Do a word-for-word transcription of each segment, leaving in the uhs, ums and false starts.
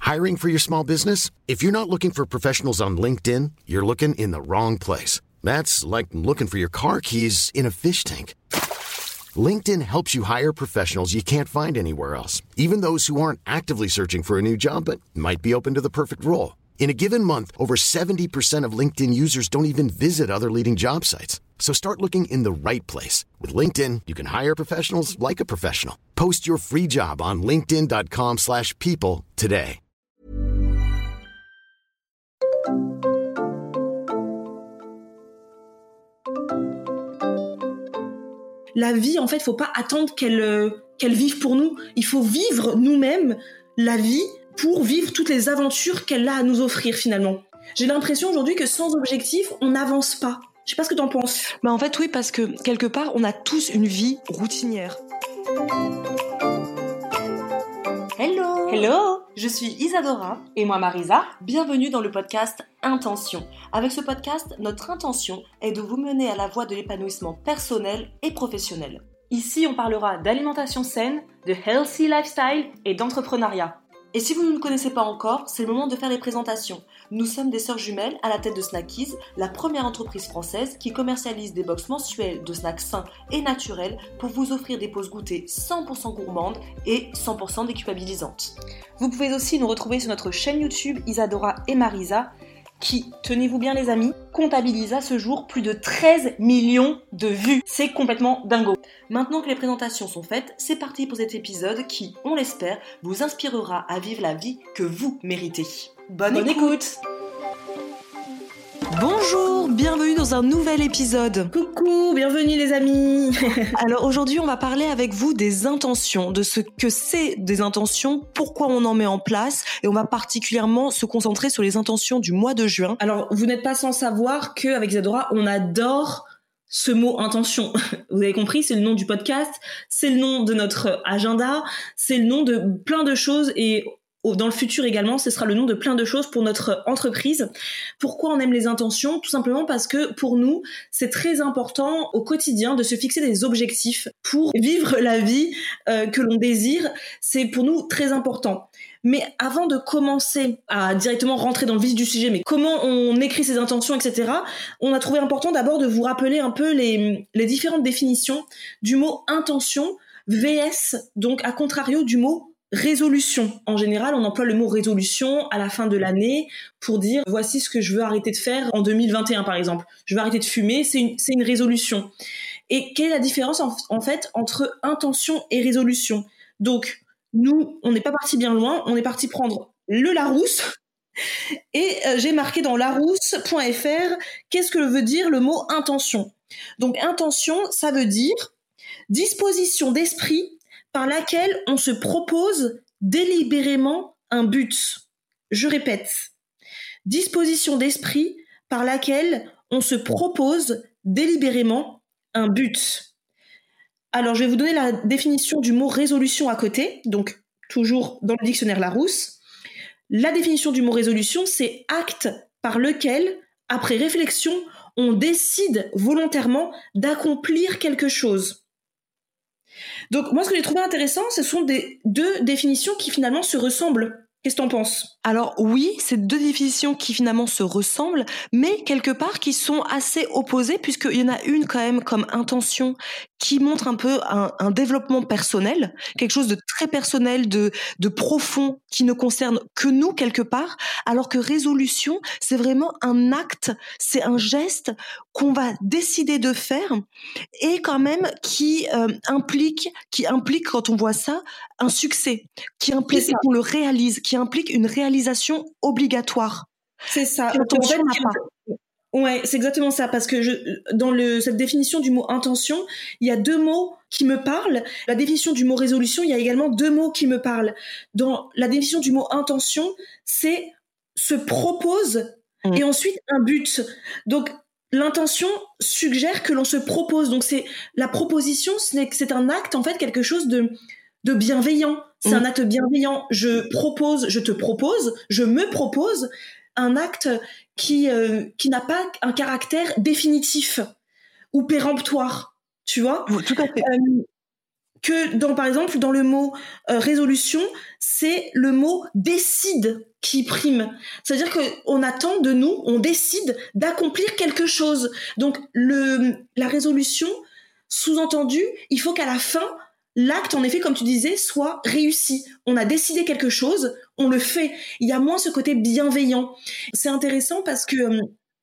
Hiring for your small business? If you're not looking for professionals on LinkedIn, you're looking in the wrong place. That's like looking for your car keys in a fish tank. LinkedIn helps you hire professionals you can't find anywhere else, even those who aren't actively searching for a new job but might be open to the perfect role. In a given month, over seventy percent of LinkedIn users don't even visit other leading job sites. So start looking in the right place. With LinkedIn, you can hire professionals like a professional. Post your free job on linkedin.com slash people today. La vie, en fait, faut pas attendre qu'elle, euh, qu'elle vive pour nous. Il faut vivre nous-mêmes la vie pour vivre toutes les aventures qu'elle a à nous offrir, finalement. J'ai l'impression aujourd'hui que sans objectif, on n'avance pas. Je sais pas ce que t'en penses. Bah en fait, oui, parce que quelque part, on a tous une vie routinière. Hello Hello, Je suis Isadora et moi Marisa. Bienvenue dans le podcast Intention. Avec ce podcast, notre intention est de vous mener à la voie de l'épanouissement personnel et professionnel. Ici, on parlera d'alimentation saine, de healthy lifestyle et d'entrepreneuriat. Et si vous ne nous connaissez pas encore, c'est le moment de faire les présentations. Nous sommes des sœurs jumelles à la tête de Snackies, la première entreprise française qui commercialise des box mensuelles de snacks sains et naturels pour vous offrir des pauses goûters cent pour cent gourmandes et cent pour cent déculpabilisantes. Vous pouvez aussi nous retrouver sur notre chaîne YouTube Isadora et Marisa qui, tenez-vous bien les amis, comptabilise à ce jour plus de treize millions de vues. C'est complètement dingo. Maintenant que les présentations sont faites, c'est parti pour cet épisode qui, on l'espère, vous inspirera à vivre la vie que vous méritez. Bonne, Bonne écoute. écoute Bonjour, bienvenue dans un nouvel épisode. Coucou, bienvenue les amis. Alors aujourd'hui, on va parler avec vous des intentions, de ce que c'est des intentions, pourquoi on en met en place, et on va particulièrement se concentrer sur les intentions du mois de juin. Alors, vous n'êtes pas sans savoir qu'avec Isadora, on adore ce mot intention. Vous avez compris, c'est le nom du podcast, c'est le nom de notre agenda, c'est le nom de plein de choses et dans le futur également, ce sera le nom de plein de choses pour notre entreprise. Pourquoi on aime les intentions ? Tout simplement parce que pour nous, c'est très important au quotidien de se fixer des objectifs pour vivre la vie euh, que l'on désire. C'est pour nous très important. Mais avant de commencer à directement rentrer dans le vif du sujet, mais comment on écrit ses intentions, et cetera, on a trouvé important d'abord de vous rappeler un peu les, les différentes définitions du mot intention vs, donc à contrario du mot résolution. En général, on emploie le mot résolution à la fin de l'année pour dire voici ce que je veux arrêter de faire en deux mille vingt et un par exemple. Je veux arrêter de fumer, c'est une, c'est une résolution. Et quelle est la différence en, en fait entre intention et résolution ? Donc, nous, on n'est pas parti bien loin, on est parti prendre le Larousse et euh, j'ai marqué dans larousse point f r qu'est-ce que veut dire le mot intention. Donc, intention, ça veut dire disposition d'esprit par laquelle on se propose délibérément un but. Je répète, disposition d'esprit par laquelle on se propose délibérément un but. Alors, je vais vous donner la définition du mot résolution à côté, donc toujours dans le dictionnaire Larousse. La définition du mot résolution, c'est acte par lequel, après réflexion, on décide volontairement d'accomplir quelque chose. Donc moi ce que j'ai trouvé intéressant, ce sont des deux définitions qui finalement se ressemblent. Qu'est-ce que t'en penses ? Alors oui, c'est deux définitions qui finalement se ressemblent, mais quelque part qui sont assez opposées, puisqu'il y en a une quand même comme intention qui montre un peu un, un développement personnel, quelque chose de très personnel, de, de profond, qui ne concerne que nous quelque part, alors que résolution, c'est vraiment un acte, c'est un geste qu'on va décider de faire et quand même qui euh, implique, qui implique quand on voit ça, un succès, qui implique qu'on le réalise, qui implique une réalisation obligatoire. C'est ça. L'intention n'a pas. Ouais, c'est exactement ça, parce que je, dans le, cette définition du mot intention, il y a deux mots qui me parlent. La définition du mot résolution, il y a également deux mots qui me parlent. Dans la définition du mot intention, c'est se propose mmh. et ensuite un but. Donc, l'intention suggère que l'on se propose. Donc, c'est la proposition, c'est, c'est un acte, en fait, quelque chose de, de bienveillant. C'est mmh. un acte bienveillant. Je propose, je te propose, je me propose un acte qui euh, qui n'a pas un caractère définitif ou péremptoire, tu vois. Oui, tout à fait. Euh, que dans, par exemple, dans le mot euh, résolution, c'est le mot décide qui prime. C'est-à-dire qu'on attend de nous, on décide d'accomplir quelque chose. Donc, le, la résolution, sous-entendu, il faut qu'à la fin, l'acte, en effet, comme tu disais, soit réussi. On a décidé quelque chose, on le fait. Il y a moins ce côté bienveillant. C'est intéressant parce que euh,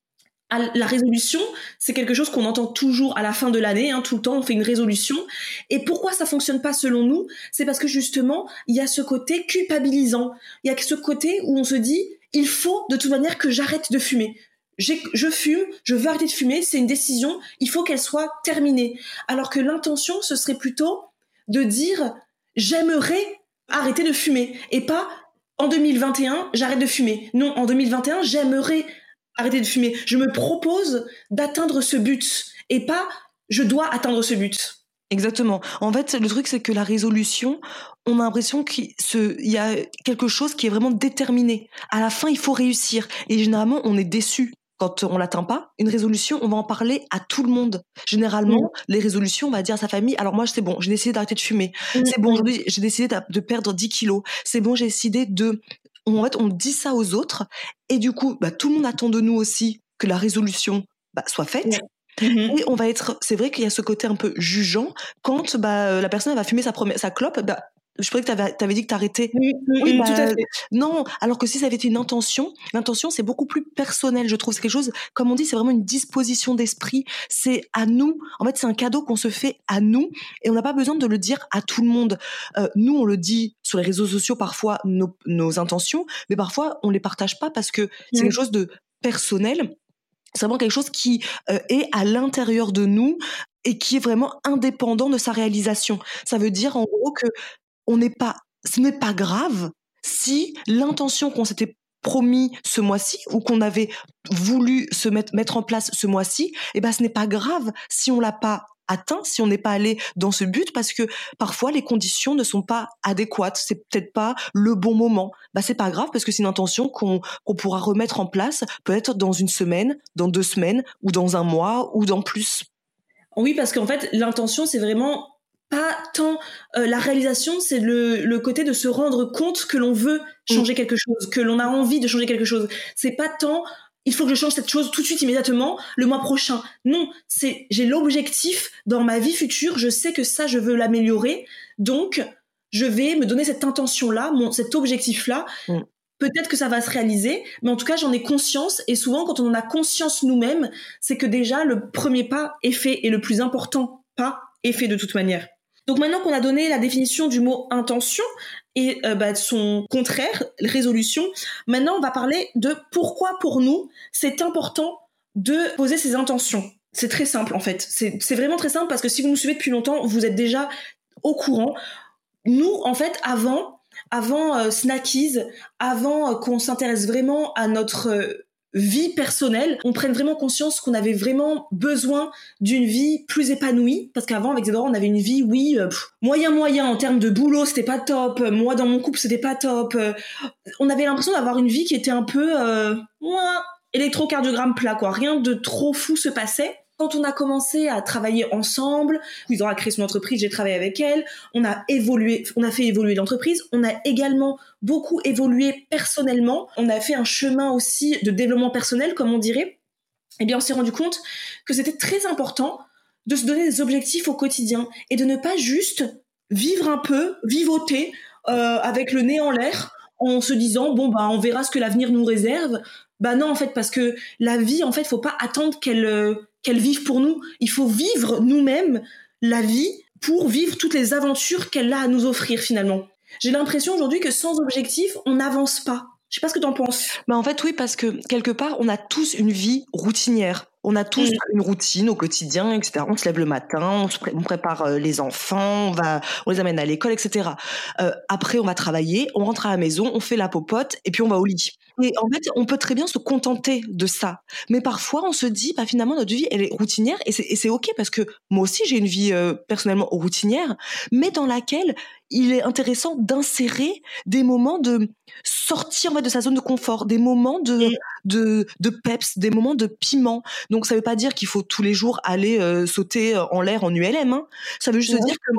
la résolution, c'est quelque chose qu'on entend toujours à la fin de l'année, hein, tout le temps, on fait une résolution. Et pourquoi ça fonctionne pas selon nous ? C'est parce que justement, il y a ce côté culpabilisant. Il y a ce côté où on se dit, il faut de toute manière que j'arrête de fumer. J'ai, je fume, je veux arrêter de fumer, c'est une décision, il faut qu'elle soit terminée. Alors que l'intention, ce serait plutôt de dire, j'aimerais arrêter de fumer. Et pas, en deux mille vingt et un, j'arrête de fumer. Non, en deux mille vingt et un, j'aimerais arrêter de fumer. Je me propose d'atteindre ce but et pas je dois atteindre ce but. Exactement. En fait, le truc, c'est que la résolution, on a l'impression qu'il se, il y a quelque chose qui est vraiment déterminé. À la fin, il faut réussir. Et généralement, on est déçu quand on l'atteint pas. Une résolution, on va en parler à tout le monde. Généralement, mmh. les résolutions, on va dire à sa famille, alors moi, c'est bon, j'ai décidé d'arrêter de fumer. Mmh. C'est bon, aujourd'hui, j'ai décidé de perdre dix kilos. C'est bon, j'ai décidé de... En fait, on dit ça aux autres et du coup, bah, tout le monde attend de nous aussi que la résolution bah, soit faite. Ouais. Mmh. Et on va être, c'est vrai qu'il y a ce côté un peu jugeant quand bah, la personne elle va fumer sa première, sa clope. Bah, je croyais que t'avais, t'avais dit que t'arrêtais. Oui, oui, oui, oui bah, tout à fait. Non, alors que si ça avait été une intention, l'intention c'est beaucoup plus personnel, je trouve. C'est quelque chose, comme on dit, c'est vraiment une disposition d'esprit. C'est à nous. En fait, c'est un cadeau qu'on se fait à nous et on n'a pas besoin de le dire à tout le monde. Euh, nous, on le dit sur les réseaux sociaux parfois nos, nos intentions, mais parfois on les partage pas parce que c'est mmh. quelque chose de personnel. C'est vraiment quelque chose qui euh, est à l'intérieur de nous et qui est vraiment indépendant de sa réalisation. Ça veut dire en gros que on n'est pas, ce n'est pas grave si l'intention qu'on s'était promis ce mois-ci ou qu'on avait voulu se mettre, mettre en place ce mois-ci, eh ben ce n'est pas grave si on l'a pas atteint, si on n'est pas allé dans ce but, parce que parfois les conditions ne sont pas adéquates, c'est peut-être pas le bon moment. Bah c'est pas grave parce que c'est une intention qu'on, qu'on pourra remettre en place peut-être dans une semaine, dans deux semaines ou dans un mois ou dans plus. Oui, parce qu'en fait l'intention c'est vraiment pas tant euh, la réalisation, c'est le, le côté de se rendre compte que l'on veut changer mmh. quelque chose, que l'on a envie de changer quelque chose. C'est pas tant il faut que je change cette chose tout de suite, immédiatement, le mois prochain. Non, c'est j'ai l'objectif dans ma vie future, je sais que ça, je veux l'améliorer, donc je vais me donner cette intention-là, mon, cet objectif-là. Mmh. Peut-être que ça va se réaliser, mais en tout cas, j'en ai conscience. Et souvent, quand on en a conscience nous-mêmes, c'est que déjà, le premier pas est fait et le plus important pas est fait de toute manière. Donc maintenant qu'on a donné la définition du mot intention et euh, bah, son contraire, résolution, maintenant on va parler de pourquoi pour nous c'est important de poser ses intentions. C'est très simple en fait, c'est, c'est vraiment très simple parce que si vous nous suivez depuis longtemps, vous êtes déjà au courant. Nous en fait avant, avant euh, Snackies, avant euh, qu'on s'intéresse vraiment à notre... Euh, vie personnelle, on prenne vraiment conscience qu'on avait vraiment besoin d'une vie plus épanouie, parce qu'avant avec Zedora on avait une vie oui euh, pff, moyen moyen en termes de boulot, c'était pas top, moi dans mon couple c'était pas top, euh, on avait l'impression d'avoir une vie qui était un peu euh, ouin, électrocardiogramme plat quoi, rien de trop fou se passait. Quand on a commencé à travailler ensemble, Zedora a créé son entreprise, j'ai travaillé avec elle, on a évolué, on a fait évoluer l'entreprise, on a également beaucoup évolué personnellement, on a fait un chemin aussi de développement personnel, comme on dirait. Eh bien, on s'est rendu compte que c'était très important de se donner des objectifs au quotidien et de ne pas juste vivre un peu, vivoter euh, avec le nez en l'air en se disant bon bah on verra ce que l'avenir nous réserve. Bah non en fait parce que la vie en fait faut pas attendre qu'elle euh, qu'elle vive pour nous, il faut vivre nous-mêmes la vie pour vivre toutes les aventures qu'elle a à nous offrir finalement. J'ai l'impression aujourd'hui que sans objectif, on n'avance pas. Je sais pas ce que t'en penses. Bah en fait oui, parce que quelque part, on a tous une vie routinière. On a tous mmh. une routine au quotidien, et cetera. On se lève le matin, on, se pré- on prépare les enfants, on va, on les amène à l'école, et cetera. Euh, après, on va travailler, on rentre à la maison, on fait la popote et puis on va au lit. Et en fait, on peut très bien se contenter de ça. Mais parfois, on se dit, bah finalement, notre vie, elle est routinière et c'est, et c'est ok parce que moi aussi, j'ai une vie euh, personnellement routinière, mais dans laquelle il est intéressant d'insérer des moments de sortir en fait, de sa zone de confort, des moments de, de, de peps, des moments de piment. Donc, ça veut pas dire qu'il faut tous les jours aller euh, sauter en l'air en U L M. Hein. Ça veut juste ouais. dire que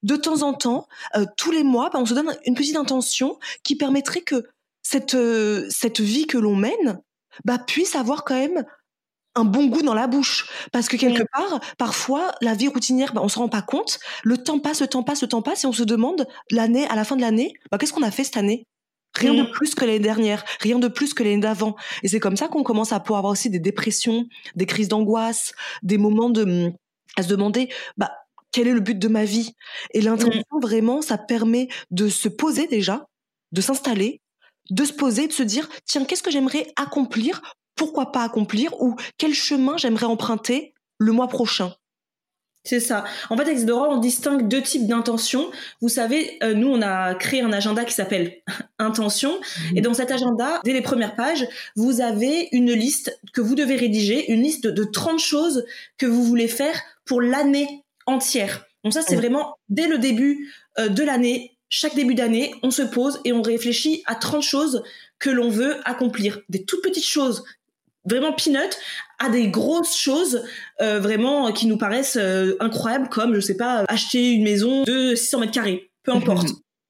de temps en temps, euh, tous les mois, bah, on se donne une petite intention qui permettrait que cette, euh, cette vie que l'on mène bah, puisse avoir quand même un bon goût dans la bouche. Parce que quelque part, parfois, la vie routinière, bah, on se rend pas compte. Le temps passe, le temps passe, le temps passe, et on se demande, l'année, à la fin de l'année, bah, qu'est-ce qu'on a fait cette année? Rien mmh. de plus que l'année dernière, rien de plus que l'année d'avant. Et c'est comme ça qu'on commence à pouvoir avoir aussi des dépressions, des crises d'angoisse, des moments de, à se demander, bah, quel est le but de ma vie? Et l'intention, mmh. vraiment, ça permet de se poser déjà, de s'installer, de se poser, de se dire, tiens, qu'est-ce que j'aimerais accomplir? Pourquoi pas accomplir, ou quel chemin j'aimerais emprunter le mois prochain. C'est ça. En fait, avec Isadora, on distingue deux types d'intentions. Vous savez, euh, nous, on a créé un agenda qui s'appelle Intention. Mmh. Et dans cet agenda, dès les premières pages, vous avez une liste que vous devez rédiger, une liste de, de trente choses que vous voulez faire pour l'année entière. Donc ça, c'est mmh. vraiment dès le début euh, de l'année, chaque début d'année, on se pose et on réfléchit à trente choses que l'on veut accomplir. Des toutes petites choses, vraiment peanut, à des grosses choses euh, vraiment qui nous paraissent euh, incroyables, comme, je sais pas, acheter une maison de six cents mètres carrés, peu importe.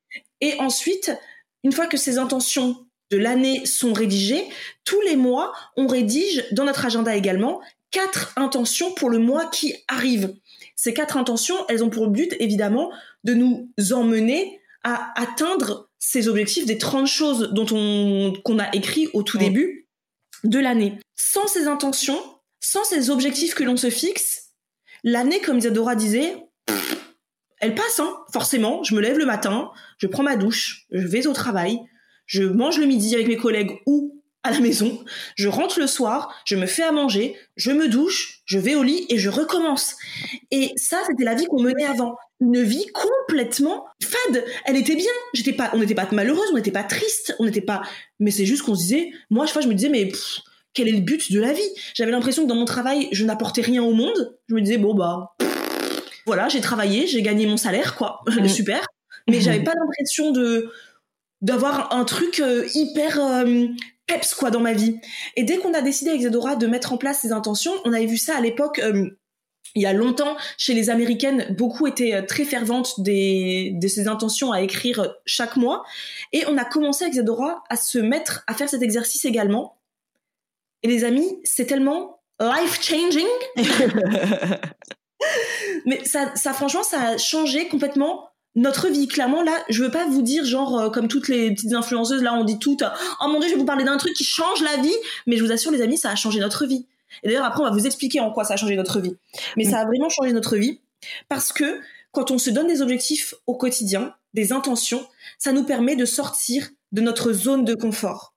Et ensuite, une fois que ces intentions de l'année sont rédigées, tous les mois, on rédige dans notre agenda également quatre intentions pour le mois qui arrive. Ces quatre intentions, elles ont pour but, évidemment, de nous emmener à atteindre ces objectifs des trente choses dont on, qu'on a écrit au tout mmh. début de l'année. Sans ces intentions, sans ces objectifs que l'on se fixe, l'année, comme Isadora disait, pff, elle passe, hein, forcément. Je me lève le matin, je prends ma douche, je vais au travail, je mange le midi avec mes collègues ou à la maison, je rentre le soir, je me fais à manger, je me douche, je vais au lit et je recommence. Et ça, c'était la vie qu'on menait avant. Une vie complètement fade. Elle était bien. J'étais pas, on n'était pas malheureuse, on n'était pas triste, on n'était pas, mais c'est juste qu'on se disait, moi, à chaque fois, je me disais, mais pff, quel est le but de la vie? J'avais l'impression que dans mon travail, je n'apportais rien au monde. Je me disais, bon, bah, pff, voilà, j'ai travaillé, j'ai gagné mon salaire, quoi. Mmh. Super. Mais mmh. j'avais pas l'impression de, d'avoir un truc euh, hyper, euh, peps, quoi, dans ma vie. Et dès qu'on a décidé avec Isadora de mettre en place ces intentions, on avait vu ça à l'époque, euh, il y a longtemps, chez les Américaines, beaucoup étaient très ferventes des, de ces intentions à écrire chaque mois. Et on a commencé avec Isadora à se mettre à faire cet exercice également. Et les amis, c'est tellement life-changing. Mais ça, ça, franchement, ça a changé complètement notre vie. Clairement, là, je veux pas vous dire, genre, euh, comme toutes les petites influenceuses, là, on dit toutes, oh mon Dieu, je vais vous parler d'un truc qui change la vie. Mais je vous assure, les amis, ça a changé notre vie. Et d'ailleurs, après, on va vous expliquer en quoi ça a changé notre vie. Mais mmh. ça a vraiment changé notre vie parce que quand on se donne des objectifs au quotidien, des intentions, ça nous permet de sortir de notre zone de confort.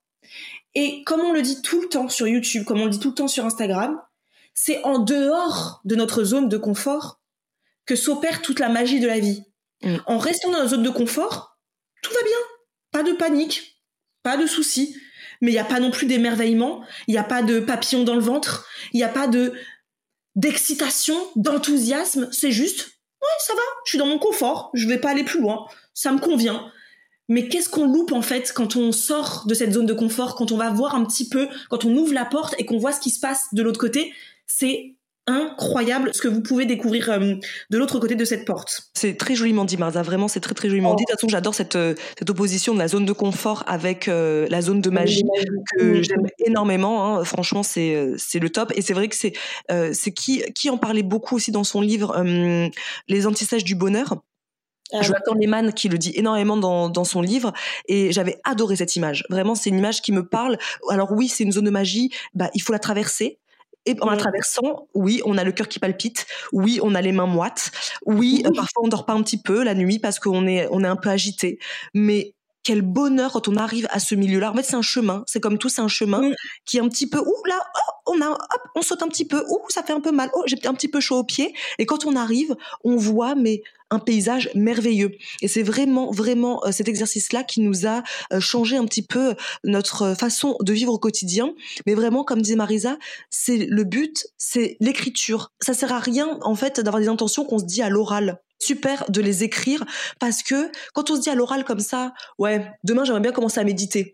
Et comme on le dit tout le temps sur YouTube, comme on le dit tout le temps sur Instagram, c'est en dehors de notre zone de confort que s'opère toute la magie de la vie. Mmh. En restant dans notre zone de confort, tout va bien. Pas de panique, pas de soucis. Mais il n'y a pas non plus d'émerveillement, il n'y a pas de papillons dans le ventre, il n'y a pas de d'excitation, d'enthousiasme. C'est juste, ouais, ça va, je suis dans mon confort, je ne vais pas aller plus loin, ça me convient. Mais qu'est-ce qu'on loupe en fait quand on sort de cette zone de confort, quand on va voir un petit peu, quand on ouvre la porte et qu'on voit ce qui se passe de l'autre côté? C'est incroyable ce que vous pouvez découvrir euh, de l'autre côté de cette porte. C'est très joliment dit, Marza, vraiment c'est très très joliment oh. dit. De toute façon, j'adore cette, cette opposition de la zone de confort avec euh, la zone de magie oui, que oui. j'aime énormément, hein. Franchement c'est, c'est le top. Et c'est vrai que c'est, euh, c'est qui, qui en parlait beaucoup aussi dans son livre euh, Les antisèches du bonheur. Euh, Jonathan Lehman qui le dit énormément dans, dans son livre, et j'avais adoré cette image. Vraiment, c'est une image qui me parle. Alors oui, c'est une zone de magie, bah, il faut la traverser. Et en la traversant, oui, on a le cœur qui palpite, oui, on a les mains moites, oui, euh, parfois on dort pas un petit peu la nuit parce qu'on est, on est un peu agité. Mais quel bonheur quand on arrive à ce milieu-là. En fait, c'est un chemin, c'est comme tout, c'est un chemin mmh. qui est un petit peu, ouh là, oh, on a, hop, on saute un petit peu, ouh, ça fait un peu mal, oh, j'ai un petit peu chaud aux pieds. Et quand on arrive, on voit, mais un paysage merveilleux. Et c'est vraiment, vraiment euh, cet exercice-là qui nous a euh, changé un petit peu notre façon de vivre au quotidien. Mais vraiment, comme disait Marisa, c'est le but, c'est l'écriture. Ça sert à rien, en fait, d'avoir des intentions qu'on se dit à l'oral. Super de les écrire, parce que quand on se dit à l'oral comme ça, ouais, demain j'aimerais bien commencer à méditer.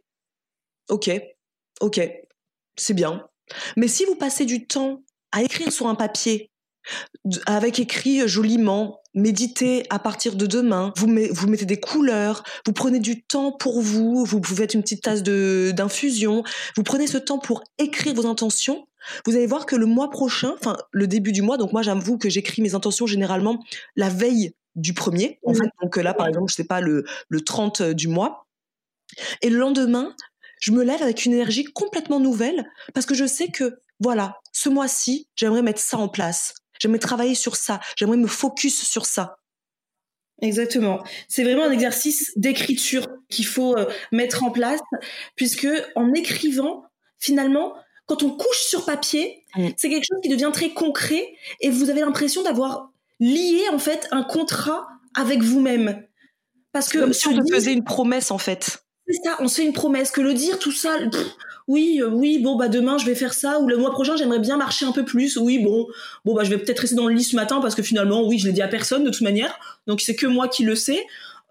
Ok, ok, c'est bien. Mais si vous passez du temps à écrire sur un papier avec écrit joliment, méditez à partir de demain, vous, met, vous mettez des couleurs, vous prenez du temps pour vous, vous, vous faites une petite tasse de, d'infusion, vous prenez ce temps pour écrire vos intentions. Vous allez voir que le mois prochain, enfin le début du mois, donc moi j'avoue que j'écris mes intentions généralement la veille du premier, en mmh. fait, donc là par exemple, je sais pas, le, le trente du mois, et le lendemain, je me lève avec une énergie complètement nouvelle, parce que je sais que, voilà, ce mois-ci, j'aimerais mettre ça en place. J'aimerais travailler sur ça. J'aimerais me focus sur ça. Exactement. C'est vraiment un exercice d'écriture qu'il faut euh, mettre en place, puisque en écrivant, finalement, quand on couche sur papier, mmh. c'est quelque chose qui devient très concret et vous avez l'impression d'avoir lié, en fait, un contrat avec vous-même. Parce que comme si on te faisait une promesse, en fait. C'est ça, on se fait une promesse, que le dire tout ça, pff, oui, euh, oui, bon, bah demain je vais faire ça, ou le mois prochain j'aimerais bien marcher un peu plus, oui, bon, bon, bah je vais peut-être rester dans le lit ce matin parce que finalement, oui, je l'ai dit à personne de toute manière, donc c'est que moi qui le sais,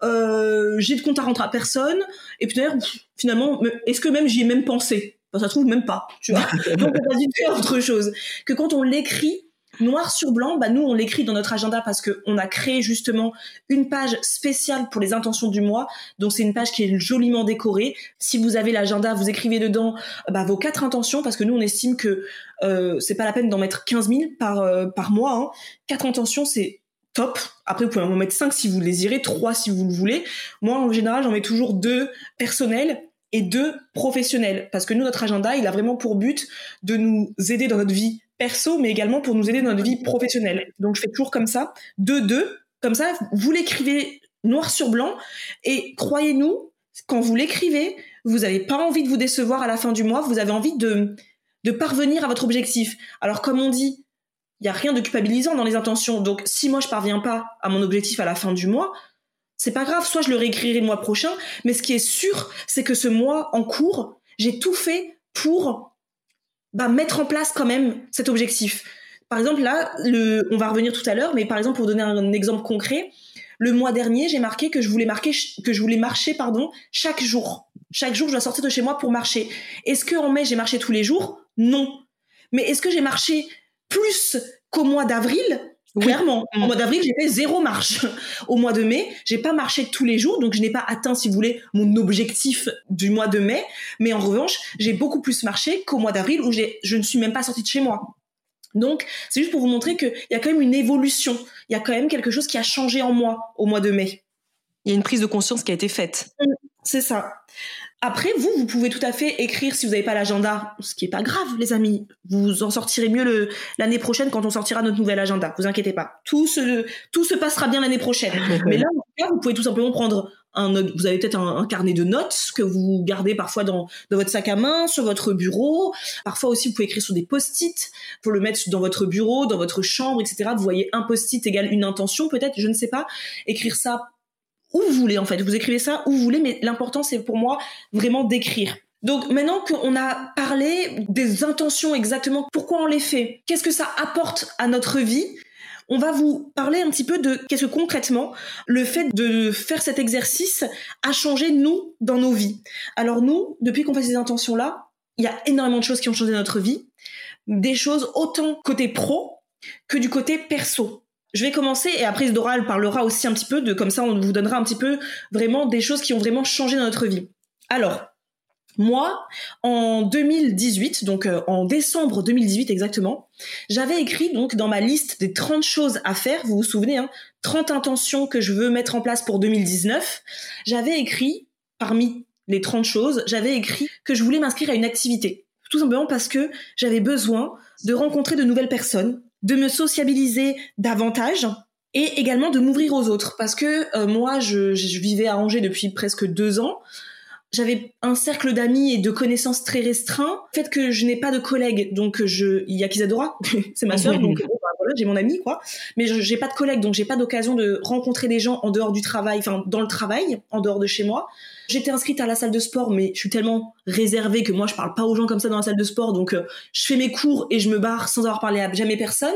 euh, j'ai de compte à rendre à personne, et puis d'ailleurs, pff, finalement, est-ce que même j'y ai même pensé ? Enfin, ça se trouve même pas, tu vois, donc on va dire faire autre chose, que quand on l'écrit, noir sur blanc, bah nous on l'écrit dans notre agenda parce que on a créé justement une page spéciale pour les intentions du mois. Donc c'est une page qui est joliment décorée. Si vous avez l'agenda, vous écrivez dedans bah, vos quatre intentions parce que nous on estime que euh, c'est pas la peine d'en mettre quinze mille par euh, par mois. Hein. Quatre intentions c'est top. Après vous pouvez en mettre cinq si vous le désirez, trois si vous le voulez. Moi en général j'en mets toujours deux personnels et deux professionnels parce que nous notre agenda il a vraiment pour but de nous aider dans notre vie perso, mais également pour nous aider dans notre vie professionnelle. Donc, je fais toujours comme ça, deux, deux. Comme ça, vous l'écrivez noir sur blanc. Et croyez-nous, quand vous l'écrivez, vous n'avez pas envie de vous décevoir à la fin du mois. Vous avez envie de, de parvenir à votre objectif. Alors, comme on dit, il n'y a rien de culpabilisant dans les intentions. Donc, si moi, je ne parviens pas à mon objectif à la fin du mois, c'est pas grave. Soit je le réécrirai le mois prochain. Mais ce qui est sûr, c'est que ce mois en cours, j'ai tout fait pour... Bah, mettre en place quand même cet objectif. Par exemple, là, le, on va revenir tout à l'heure, mais par exemple, pour donner un, un exemple concret, le mois dernier, j'ai marqué que je voulais marquer, que je voulais marcher, pardon, chaque jour. Chaque jour, je dois sortir de chez moi pour marcher. Est-ce qu'en mai, j'ai marché tous les jours ? Non. Mais est-ce que j'ai marché plus qu'au mois d'avril ? Oui. Clairement. Au mois d'avril, j'ai fait zéro marche. Au mois de mai, j'ai pas marché tous les jours, donc je n'ai pas atteint, si vous voulez, mon objectif du mois de mai. Mais en revanche, j'ai beaucoup plus marché qu'au mois d'avril où j'ai, je ne suis même pas sortie de chez moi. Donc, c'est juste pour vous montrer qu'il y a quand même une évolution. Il y a quand même quelque chose qui a changé en moi au mois de mai. Il y a une prise de conscience qui a été faite. C'est ça. Après, vous, vous pouvez tout à fait écrire si vous n'avez pas l'agenda, ce qui est pas grave, les amis. Vous en sortirez mieux le, l'année prochaine quand on sortira notre nouvel agenda. Vous inquiétez pas. Tout se, tout se passera bien l'année prochaine. Mais là, en tout cas, vous pouvez tout simplement prendre un, vous avez peut-être un, un carnet de notes que vous gardez parfois dans, dans votre sac à main, sur votre bureau. Parfois aussi, vous pouvez écrire sur des post-it pour le mettre dans votre bureau, dans votre chambre, et cetera. Vous voyez un post-it égale une intention, peut-être, je ne sais pas. Écrire ça où vous voulez, en fait. Vous écrivez ça où vous voulez, mais l'important, c'est pour moi vraiment d'écrire. Donc, maintenant qu'on a parlé des intentions exactement, pourquoi on les fait, qu'est-ce que ça apporte à notre vie, on va vous parler un petit peu de qu'est-ce que concrètement, le fait de faire cet exercice a changé, nous, dans nos vies. Alors, nous, depuis qu'on fait ces intentions-là, il y a énormément de choses qui ont changé notre vie. Des choses autant côté pro que du côté perso. Je vais commencer et après Dora elle parlera aussi un petit peu de, comme ça on vous donnera un petit peu vraiment des choses qui ont vraiment changé dans notre vie. Alors, moi, en deux mille dix-huit, donc euh, en décembre deux mille dix-huit exactement, j'avais écrit donc dans ma liste des trente choses à faire, vous vous souvenez, hein, trente intentions que je veux mettre en place pour deux mille dix-neuf, j'avais écrit, parmi les trente choses, j'avais écrit que je voulais m'inscrire à une activité. Tout simplement parce que j'avais besoin de rencontrer de nouvelles personnes, de me sociabiliser davantage et également de m'ouvrir aux autres. Parce que euh, moi, je, je vivais à Angers depuis presque deux ans. J'avais un cercle d'amis et de connaissances très restreint. Le fait que je n'ai pas de collègues, donc je, il y a Kisadora, c'est ma sœur, donc bon, bah, voilà, j'ai mon amie, quoi. Mais je, j'ai pas de collègues, donc j'ai pas d'occasion de rencontrer des gens en dehors du travail, enfin dans le travail, en dehors de chez moi. J'étais inscrite à la salle de sport, mais je suis tellement réservée que moi je parle pas aux gens comme ça dans la salle de sport, donc euh, je fais mes cours et je me barre sans avoir parlé à jamais personne.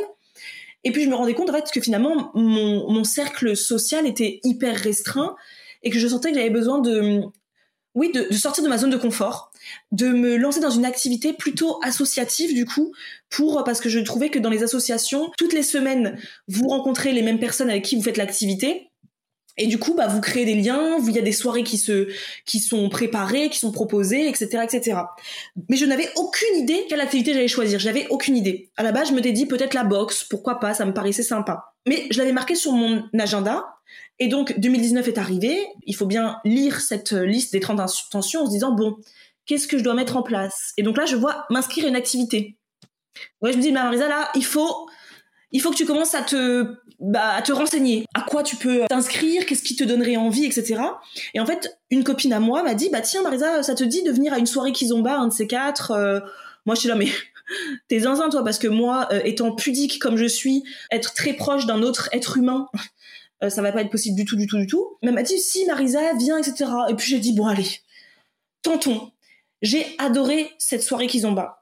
Et puis je me rendais compte en fait que finalement mon, mon cercle social était hyper restreint et que je sentais que j'avais besoin de, oui, de, de sortir de ma zone de confort. de me lancer dans une activité plutôt associative du coup, pour parce que je trouvais que dans les associations, toutes les semaines, vous rencontrez les mêmes personnes avec qui vous faites l'activité. Et du coup, bah, vous créez des liens, il y a des soirées qui se, qui sont préparées, qui sont proposées, et cetera, et cetera. Mais je n'avais aucune idée quelle activité j'allais choisir. J'avais aucune idée. À la base, je me t'ai dit peut-être la boxe, pourquoi pas, ça me paraissait sympa. Mais je l'avais marqué sur mon agenda. Et donc, deux mille dix-neuf est arrivé. Il faut bien lire cette liste des trente intentions en se disant, bon, qu'est-ce que je dois mettre en place? Et donc là, je vois m'inscrire à une activité. Ouais, je me dis, mais Marisa, là, il faut, il faut que tu commences à te, bah, à te renseigner. À quoi tu peux t'inscrire, qu'est-ce qui te donnerait envie, et cetera. Et en fait, une copine à moi m'a dit, bah tiens Marisa, ça te dit de venir à une soirée Kizomba, un de ces quatre. euh... Moi, je suis là, mais t'es zinzin toi, parce que moi, euh, étant pudique comme je suis, être très proche d'un autre être humain, euh, ça va pas être possible du tout, du tout, du tout. Mais elle m'a dit, si Marisa, viens, et cetera. Et puis j'ai dit, bon allez, tentons. J'ai adoré cette soirée Kizomba.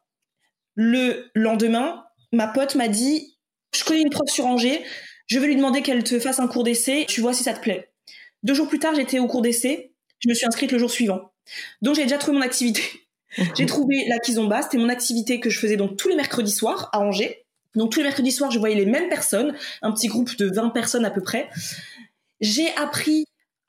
Le lendemain, ma pote m'a dit, je connais une prof sur Angers, je vais lui demander qu'elle te fasse un cours d'essai, tu vois si ça te plaît. Deux jours plus tard, j'étais au cours d'essai, je me suis inscrite le jour suivant. Donc j'ai déjà trouvé mon activité. J'ai trouvé la Kizomba, c'était mon activité que je faisais donc tous les mercredis soirs à Angers. Donc tous les mercredis soirs, je voyais les mêmes personnes, un petit groupe de vingt personnes à peu près. J'ai appris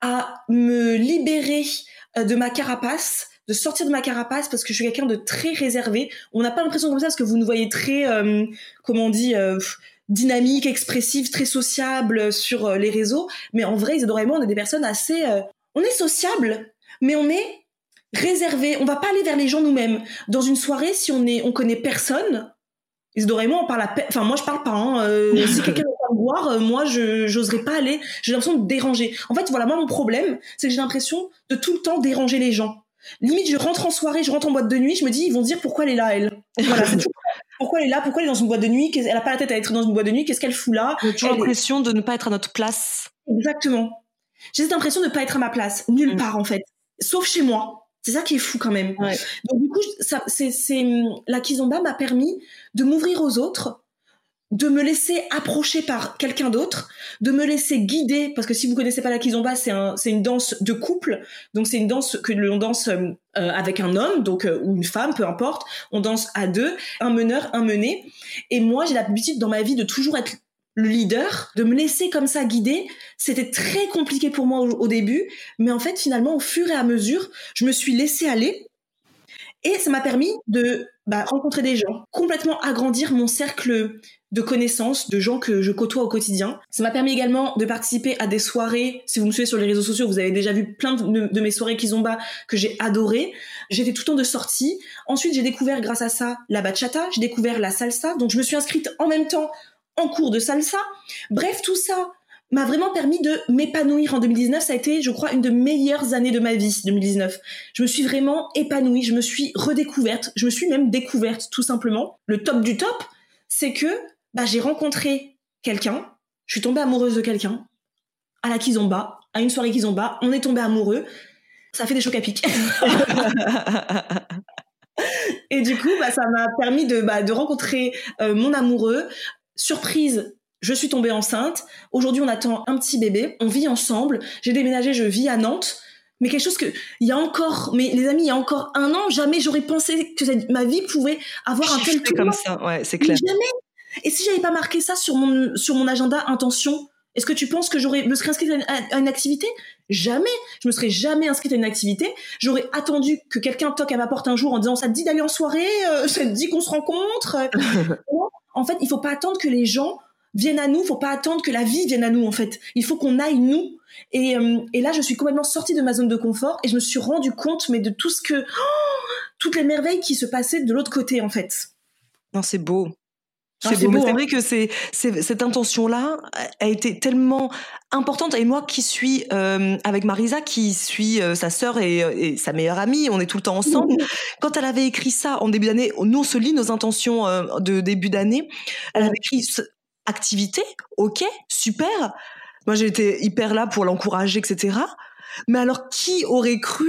à me libérer de ma carapace, de sortir de ma carapace, parce que je suis quelqu'un de très réservé. On n'a pas l'impression comme ça parce que vous nous voyez très, euh, comment on dit, euh, dynamique, expressive, très sociable sur les réseaux. Mais en vrai, Isadora et moi, on est des personnes assez... Euh, on est sociable, mais on est réservé. On va pas aller vers les gens nous-mêmes. Dans une soirée, si on est, on connaît personne, Isadora et moi, on parle à... Pe- enfin, moi, je parle pas. Hein. Euh, si quelqu'un veut pas me voir, euh, moi, je j'oserais pas aller. J'ai l'impression de déranger. En fait, voilà, moi, mon problème, c'est que j'ai l'impression de tout le temps déranger les gens. Limite, je rentre en soirée, je rentre en boîte de nuit, je me dis, ils vont dire pourquoi elle est là, elle. Voilà, c'est tout. Pourquoi elle est là? Pourquoi elle est dans une boîte de nuit? Elle a pas la tête à être dans une boîte de nuit. Qu'est-ce qu'elle fout là? J'ai toujours l'impression est... de ne pas être à notre place. Exactement. J'ai cette impression de ne pas être à ma place, nulle mmh. part en fait, sauf chez moi. C'est ça qui est fou quand même. Ouais. Donc du coup, ça, c'est, c'est la Kizomba m'a permis de m'ouvrir aux autres, de me laisser approcher par quelqu'un d'autre, de me laisser guider, parce que si vous connaissez pas la Kizomba, c'est un, c'est une danse de couple, donc c'est une danse que l'on danse euh, avec un homme, donc euh, ou une femme, peu importe, on danse à deux, un meneur, un mené, et moi j'ai l'habitude dans ma vie de toujours être le leader, de me laisser comme ça guider. C'était très compliqué pour moi au, au début, mais en fait finalement au fur et à mesure, je me suis laissée aller, et ça m'a permis de bah, rencontrer des gens, complètement agrandir mon cercle de connaissances, de gens que je côtoie au quotidien. Ça m'a permis également de participer à des soirées. Si vous me suivez sur les réseaux sociaux, vous avez déjà vu plein de, de mes soirées Kizomba que j'ai adorées. J'étais tout le temps de sortie. Ensuite, j'ai découvert grâce à ça la bachata, j'ai découvert la salsa. Donc, je me suis inscrite en même temps en cours de salsa. Bref, tout ça m'a vraiment permis de m'épanouir en deux mille dix-neuf. Ça a été, je crois, une des meilleures années de ma vie, deux mille dix-neuf. Je me suis vraiment épanouie, je me suis redécouverte, je me suis même découverte, tout simplement. Le top du top, c'est que bah, j'ai rencontré quelqu'un, je suis tombée amoureuse de quelqu'un, à la Kizomba, à une soirée Kizomba, on est tombé amoureux, ça fait des chocs à pic. Et du coup, bah, ça m'a permis de, bah, de rencontrer euh, mon amoureux. Surprise, je suis tombée enceinte. Aujourd'hui, on attend un petit bébé. On vit ensemble. J'ai déménagé, je vis à Nantes. Mais quelque chose que, il y a encore, mais les amis, il y a encore un an, jamais j'aurais pensé que cette, ma vie pouvait avoir un tel tournant. Comme ça, ouais, c'est clair. Mais jamais. Et si j'avais pas marqué ça sur mon, sur mon agenda intention, est-ce que tu penses que j'aurais, me serais inscrite à une, à une activité? Jamais. Je me serais jamais inscrite à une activité. J'aurais attendu que quelqu'un toque à ma porte un jour en disant, ça te dit d'aller en soirée? euh, Ça te dit qu'on se rencontre? En fait, il faut pas attendre que les gens viennent à nous, faut pas attendre que la vie vienne à nous, en fait. Il faut qu'on aille nous. Et, euh, et là, je suis complètement sortie de ma zone de confort et je me suis rendu compte, mais de tout ce que, oh, toutes les merveilles qui se passaient de l'autre côté, en fait. Non, c'est beau. C'est, ah, c'est, beau, beau, c'est hein. vrai que c'est, c'est, cette intention-là a été tellement importante. Et moi qui suis euh, avec Marisa, qui suis euh, sa sœur et, et sa meilleure amie, on est tout le temps ensemble. Mmh. Quand elle avait écrit ça en début d'année, nous on se lit nos intentions euh, de début d'année. Elle avait écrit activité, ok, super. Moi j'ai été hyper là pour l'encourager, et cetera. Mais alors qui aurait cru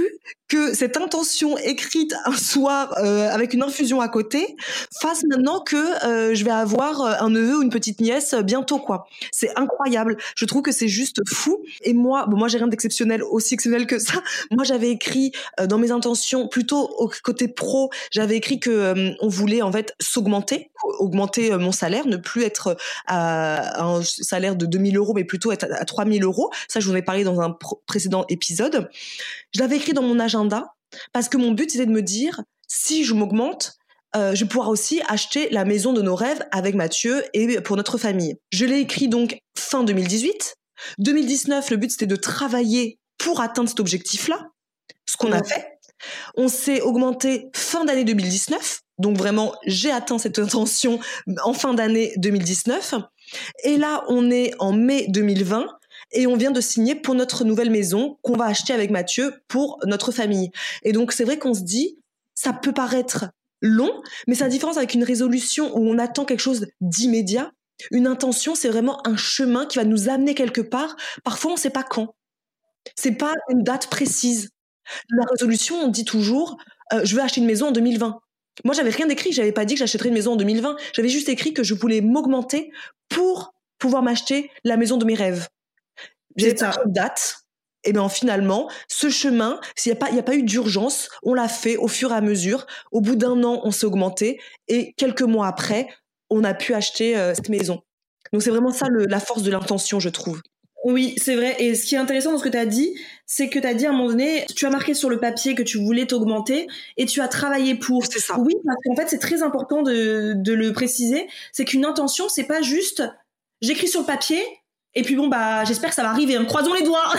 que cette intention écrite un soir euh, avec une infusion à côté fasse maintenant que euh, je vais avoir un neveu ou une petite nièce bientôt, quoi. C'est incroyable. Je trouve que c'est juste fou. Et moi, bon, moi j'ai rien d'exceptionnel, aussi exceptionnel que ça. Moi, j'avais écrit euh, dans mes intentions, plutôt au côté pro, j'avais écrit que euh, on voulait en fait s'augmenter, augmenter euh, mon salaire, ne plus être à un salaire de deux mille euros, mais plutôt être à trois mille euros. Ça, je vous en ai parlé dans un pr- précédent épisode. Je l'avais écrit dans mon agenda parce que mon but, c'était de me dire, si je m'augmente, euh, je vais pouvoir aussi acheter la maison de nos rêves avec Mathieu et pour notre famille. Je l'ai écrit donc fin deux mille dix-huit. deux mille dix-neuf, le but, c'était de travailler pour atteindre cet objectif-là, ce qu'on a fait. On s'est augmenté fin d'année deux mille dix-neuf. Donc vraiment, j'ai atteint cette intention en fin d'année deux mille dix-neuf. Et là, on est en mai deux mille vingt et on vient de signer pour notre nouvelle maison qu'on va acheter avec Mathieu pour notre famille. Et donc, c'est vrai qu'on se dit, ça peut paraître long, mais c'est la différence avec une résolution où on attend quelque chose d'immédiat. Une intention, c'est vraiment un chemin qui va nous amener quelque part. Parfois, on ne sait pas quand. C'est pas une date précise. La résolution, on dit toujours, euh, je veux acheter une maison en deux mille vingt. Moi, j'avais rien d'écrit, j'avais pas dit que j'achèterais une maison en deux mille vingt. J'avais juste écrit que je voulais m'augmenter pour pouvoir m'acheter la maison de mes rêves. J'avais pas de date. Et bien finalement, ce chemin, s'il n'y a pas, il n'y a pas eu d'urgence, on l'a fait au fur et à mesure. Au bout d'un an, on s'est augmenté et quelques mois après, on a pu acheter euh, cette maison. Donc c'est vraiment ça le, la force de l'intention, je trouve. Oui, c'est vrai. Et ce qui est intéressant dans ce que tu as dit, c'est que tu as dit à un moment donné, tu as marqué sur le papier que tu voulais t'augmenter et tu as travaillé pour. C'est ça. Oui, parce qu'en fait, c'est très important de, de le préciser. C'est qu'une intention, c'est pas juste j'écris sur le papier et puis bon, bah, j'espère que ça va arriver. Hein. Croisons les doigts.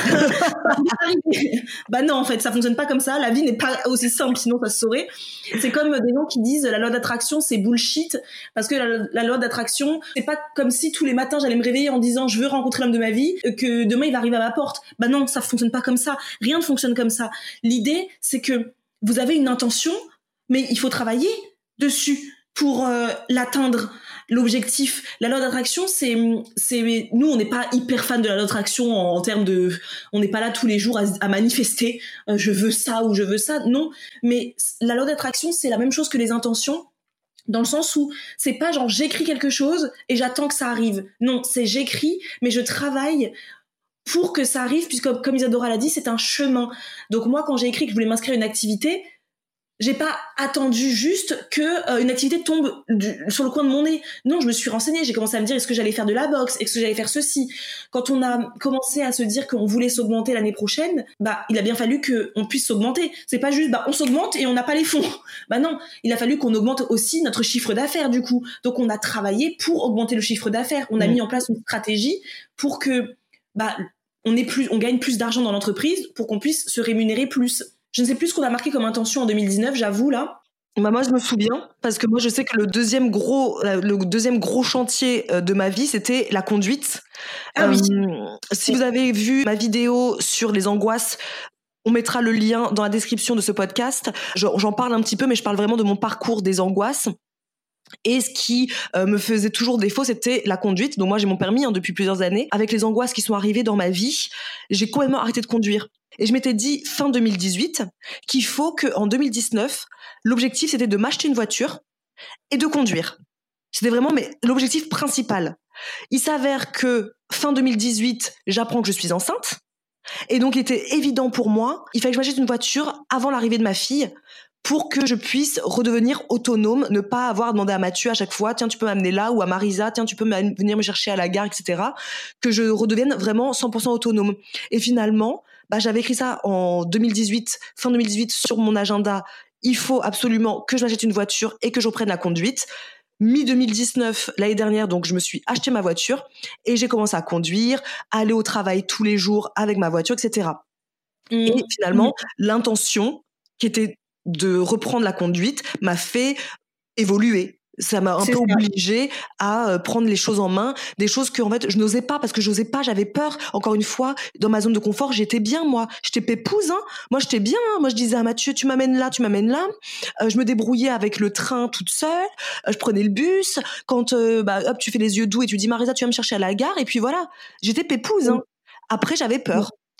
Bah non, en fait, ça fonctionne pas comme ça. La vie n'est pas aussi simple, sinon ça se saurait. C'est comme des gens qui disent la loi d'attraction, c'est bullshit. Parce que la, la loi d'attraction, c'est pas comme si tous les matins j'allais me réveiller en disant je veux rencontrer l'homme de ma vie, que demain il va arriver à ma porte. Bah non, ça fonctionne pas comme ça. Rien ne fonctionne comme ça. L'idée, c'est que vous avez une intention, mais il faut travailler dessus pour euh, l'atteindre. L'objectif, la loi d'attraction, c'est, c'est, nous, on n'est pas hyper fan de la loi d'attraction en, en termes de, on n'est pas là tous les jours à, à manifester, euh, je veux ça ou je veux ça, non. Mais la loi d'attraction, c'est la même chose que les intentions, dans le sens où c'est pas genre j'écris quelque chose et j'attends que ça arrive. Non, c'est j'écris, mais je travaille pour que ça arrive, puisque comme Isadora l'a dit, c'est un chemin. Donc moi, quand j'ai écrit que je voulais m'inscrire à une activité, j'ai pas attendu juste que euh, une activité tombe du, sur le coin de mon nez. Non, je me suis renseignée. J'ai commencé à me dire est-ce que j'allais faire de la boxe, est-ce que j'allais faire ceci. Quand on a commencé à se dire qu'on voulait s'augmenter l'année prochaine, bah il a bien fallu que on puisse s'augmenter. C'est pas juste bah on s'augmente et on n'a pas les fonds. Bah non, il a fallu qu'on augmente aussi notre chiffre d'affaires du coup. Donc on a travaillé pour augmenter le chiffre d'affaires. On a mmh. mis en place une stratégie pour que bah on ait plus, on gagne plus d'argent dans l'entreprise pour qu'on puisse se rémunérer plus. Je ne sais plus ce qu'on a marqué comme intention en deux mille dix-neuf, j'avoue, là. Bah moi, je me souviens, parce que moi, je sais que le deuxième gros, le deuxième gros chantier de ma vie, c'était la conduite. Ah oui. Euh, si vous avez vu ma vidéo sur les angoisses, on mettra le lien dans la description de ce podcast. J'en parle un petit peu, mais je parle vraiment de mon parcours des angoisses. Et ce qui euh, me faisait toujours défaut, c'était la conduite. Donc moi, j'ai mon permis hein, depuis plusieurs années. Avec les angoisses qui sont arrivées dans ma vie, j'ai complètement arrêté de conduire. Et je m'étais dit, fin deux mille dix-huit, qu'il faut qu'en deux mille dix-neuf, l'objectif, c'était de m'acheter une voiture et de conduire. C'était vraiment mais, l'objectif principal. Il s'avère que fin deux mille dix-huit, j'apprends que je suis enceinte. Et donc, il était évident pour moi, il fallait que je m'achète une voiture avant l'arrivée de ma fille pour que je puisse redevenir autonome, ne pas avoir à demander à Mathieu à chaque fois, tiens, tu peux m'amener là, ou à Marisa, tiens, tu peux venir me chercher à la gare, et cetera. Que je redevienne vraiment cent pour cent autonome. Et finalement, bah, j'avais écrit ça en deux mille dix-huit, fin deux mille dix-huit, sur mon agenda. Il faut absolument que je m'achète une voiture et que je reprenne la conduite. mi deux mille dix-neuf, l'année dernière, donc je me suis acheté ma voiture et j'ai commencé à conduire, à aller au travail tous les jours avec ma voiture, et cetera. Mmh. Et finalement, mmh. l'intention qui était de reprendre la conduite m'a fait évoluer. Ça m'a un C'est peu ça. obligée à prendre les choses en main, des choses que en fait je n'osais pas parce que j'osais pas, j'avais peur. Encore une fois, dans ma zone de confort, j'étais bien moi, j'étais pépouse. Hein. Moi, j'étais bien. Hein. Moi, je disais à Mathieu, tu m'amènes là, tu m'amènes là. Euh, je me débrouillais avec le train toute seule. Euh, je prenais le bus. Quand euh, bah hop, tu fais les yeux doux et tu dis Marisa, tu vas me chercher à la gare. Et puis voilà, j'étais pépouse. Hein. Après, j'avais peur.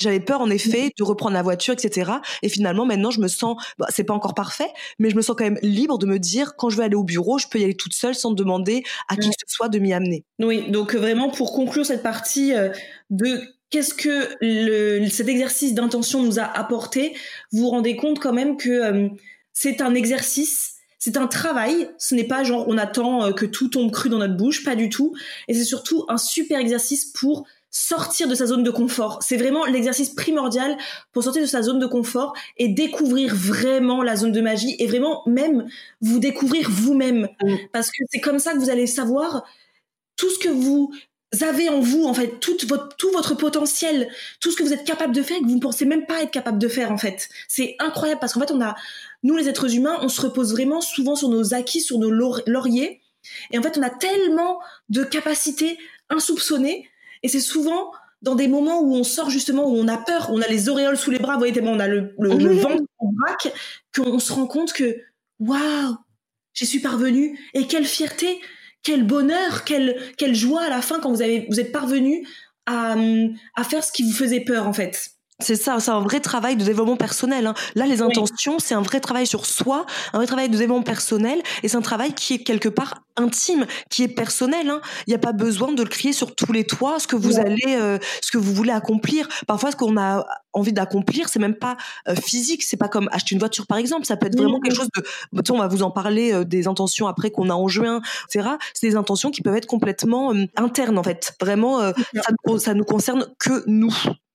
J'avais peur, en effet, de reprendre la voiture, et cetera. Et finalement, maintenant, je me sens, bah, c'est pas encore parfait, mais je me sens quand même libre de me dire, quand je vais aller au bureau, je peux y aller toute seule sans demander à qui que ce soit de m'y amener. Oui, donc vraiment, pour conclure cette partie euh, de qu'est-ce que le, cet exercice d'intention nous a apporté, vous vous rendez compte quand même que euh, c'est un exercice, c'est un travail, ce n'est pas genre on attend euh, que tout tombe cru dans notre bouche, pas du tout, et c'est surtout un super exercice pour sortir de sa zone de confort. C'est vraiment l'exercice primordial pour sortir de sa zone de confort et découvrir vraiment la zone de magie et vraiment même vous découvrir vous-même. Mmh. Parce que c'est comme ça que vous allez savoir tout ce que vous avez en vous, en fait, tout votre, tout votre potentiel, tout ce que vous êtes capable de faire et que vous ne pensez même pas être capable de faire, en fait. C'est incroyable parce qu'en fait, on a, nous les êtres humains, on se repose vraiment souvent sur nos acquis, sur nos lauriers. Et en fait, on a tellement de capacités insoupçonnées. Et c'est souvent dans des moments où on sort justement, où on a peur, où on a les auréoles sous les bras, vous voyez tellement on a le, le, le ventre en braque, qu'on se rend compte que waouh, j'y suis parvenue. Et quelle fierté, quel bonheur, quelle, quelle joie à la fin quand vous, avez, vous êtes parvenu à, à faire ce qui vous faisait peur en fait. C'est ça, c'est un vrai travail de développement personnel. Hein. Là, les intentions, oui. c'est un vrai travail sur soi, un vrai travail de développement personnel, et c'est un travail qui est quelque part intime, qui est personnel. Hein. Il n'y a pas besoin de le crier sur tous les toits, ce que vous ouais. allez, euh, ce que vous voulez accomplir. Parfois, ce qu'on a envie d'accomplir, c'est même pas euh, physique, c'est pas comme acheter une voiture, par exemple. Ça peut être vraiment oui. quelque chose de. Tu sais, on va vous en parler euh, des intentions après qu'on a en juin, et cetera. C'est des intentions qui peuvent être complètement euh, internes, en fait. Vraiment, euh, ça, ça nous concerne que nous.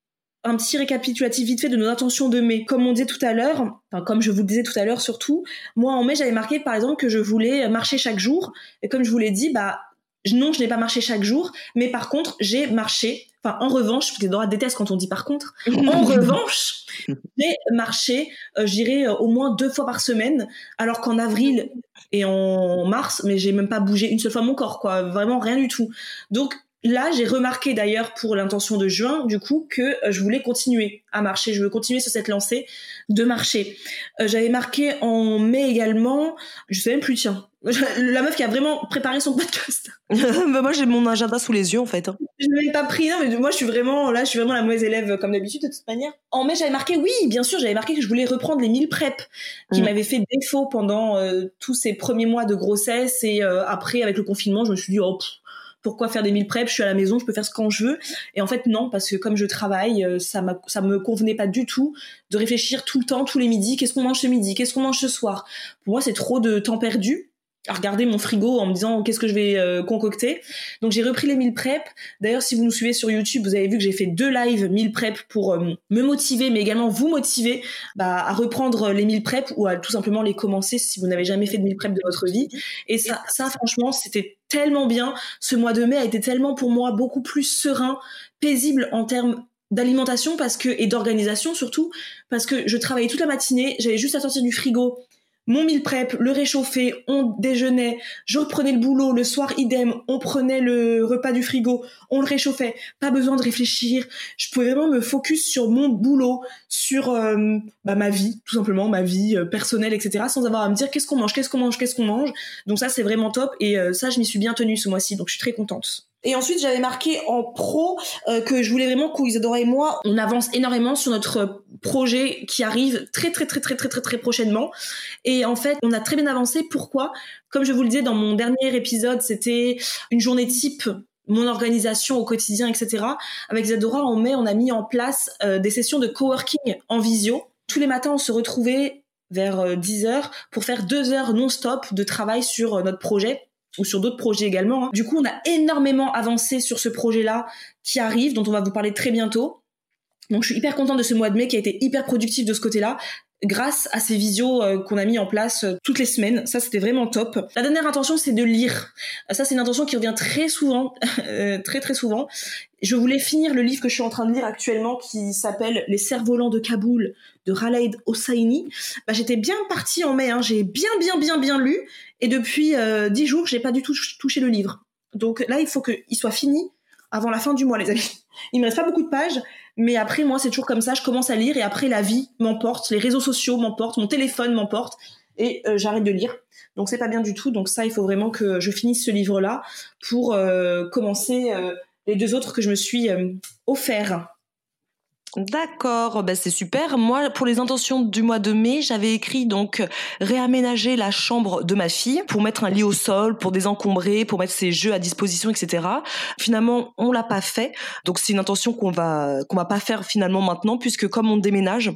Un petit récapitulatif vite fait de nos intentions de mai. Comme on disait tout à l'heure, enfin comme je vous le disais tout à l'heure surtout, moi en mai j'avais marqué par exemple que je voulais marcher chaque jour. Et comme je vous l'ai dit, bah non, je n'ai pas marché chaque jour, mais par contre j'ai marché. Enfin en revanche, les Dora détestent quand on dit par contre. En revanche, j'ai marché, euh, je dirais euh, au moins deux fois par semaine, alors qu'en avril et en mars, mais j'ai même pas bougé une seule fois mon corps, quoi. Vraiment rien du tout. Donc là, j'ai remarqué d'ailleurs pour l'intention de juin, du coup, que je voulais continuer à marcher. Je veux continuer sur cette lancée de marcher. Euh, j'avais marqué en mai également, je sais même plus, tiens, la meuf qui a vraiment préparé son podcast. Bah moi, j'ai mon agenda sous les yeux, en fait. Je ne l'ai pas pris, non, mais moi, je suis vraiment, là, je suis vraiment la mauvaise élève, comme d'habitude, de toute manière. En mai, j'avais marqué, oui, bien sûr, j'avais marqué que je voulais reprendre les mille prep qui mmh. m'avaient fait défaut pendant euh, tous ces premiers mois de grossesse. Et euh, après, avec le confinement, je me suis dit, oh, pff, pourquoi faire des meal prep? Je suis à la maison, je peux faire ce quand je veux. Et en fait, non, parce que comme je travaille, ça m'a, ça me convenait pas du tout de réfléchir tout le temps, tous les midis. Qu'est-ce qu'on mange ce midi? Qu'est-ce qu'on mange ce soir? Pour moi, c'est trop de temps perdu à regarder mon frigo en me disant qu'est-ce que je vais euh, concocter. Donc j'ai repris les meal prep. D'ailleurs, si vous nous suivez sur YouTube, vous avez vu que j'ai fait deux lives meal prep pour euh, me motiver, mais également vous motiver bah, à reprendre les meal prep ou à tout simplement les commencer si vous n'avez jamais fait de meal prep de votre vie. Et ça, ça franchement, c'était tellement bien. Ce mois de mai a été tellement pour moi beaucoup plus serein, paisible en termes d'alimentation parce que et d'organisation surtout parce que je travaillais toute la matinée, j'avais juste à sortir du frigo mon meal prep, le réchauffer, on déjeunait, je reprenais le boulot, le soir idem, on prenait le repas du frigo, on le réchauffait, pas besoin de réfléchir, je pouvais vraiment me focus sur mon boulot, sur euh, bah, ma vie, tout simplement, ma vie euh, personnelle, et cetera, sans avoir à me dire qu'est-ce qu'on mange, qu'est-ce qu'on mange, qu'est-ce qu'on mange, donc ça c'est vraiment top, et euh, ça je m'y suis bien tenue ce mois-ci, donc je suis très contente. Et ensuite, j'avais marqué en pro euh, que je voulais vraiment qu'Isadora et moi, on avance énormément sur notre projet qui arrive très, très, très, très, très, très, très prochainement. Et en fait, on a très bien avancé. Pourquoi ? Comme je vous le disais dans mon dernier épisode, c'était une journée type, mon organisation au quotidien, et cetera. Avec Isadora, en mai, on a mis en place euh, des sessions de coworking en visio. Tous les matins, on se retrouvait vers dix heures pour faire deux heures non-stop de travail sur notre projet ou sur d'autres projets également. Du coup, on a énormément avancé sur ce projet-là qui arrive, dont on va vous parler très bientôt. Donc, je suis hyper contente de ce mois de mai qui a été hyper productif de ce côté-là, grâce à ces visios euh, qu'on a mis en place euh, toutes les semaines. Ça, c'était vraiment top. La dernière intention, c'est de lire. Ça, c'est une intention qui revient très souvent, euh, très très souvent. Je voulais finir le livre que je suis en train de lire actuellement qui s'appelle « Les cerfs-volants de Kaboul » de Khaled Hosseini. Bah, j'étais bien partie en mai, hein. J'ai bien bien bien bien lu et depuis euh, dix jours, j'ai pas du tout touché le livre. Donc là, il faut qu'il soit fini avant la fin du mois, les amis. Il me reste pas beaucoup de pages, mais après, moi, c'est toujours comme ça. Je commence à lire et après, la vie m'emporte, les réseaux sociaux m'emportent, mon téléphone m'emporte et euh, j'arrête de lire. Donc, c'est pas bien du tout. Donc ça, il faut vraiment que je finisse ce livre-là pour euh, commencer euh, les deux autres que je me suis euh, offert. D'accord, bah c'est super. Moi, pour les intentions du mois de mai, j'avais écrit donc réaménager la chambre de ma fille pour mettre un lit au sol, pour désencombrer, pour mettre ses jeux à disposition, et cetera. Finalement, on l'a pas fait, donc c'est une intention qu'on va qu'on va pas faire finalement maintenant, puisque comme on déménage,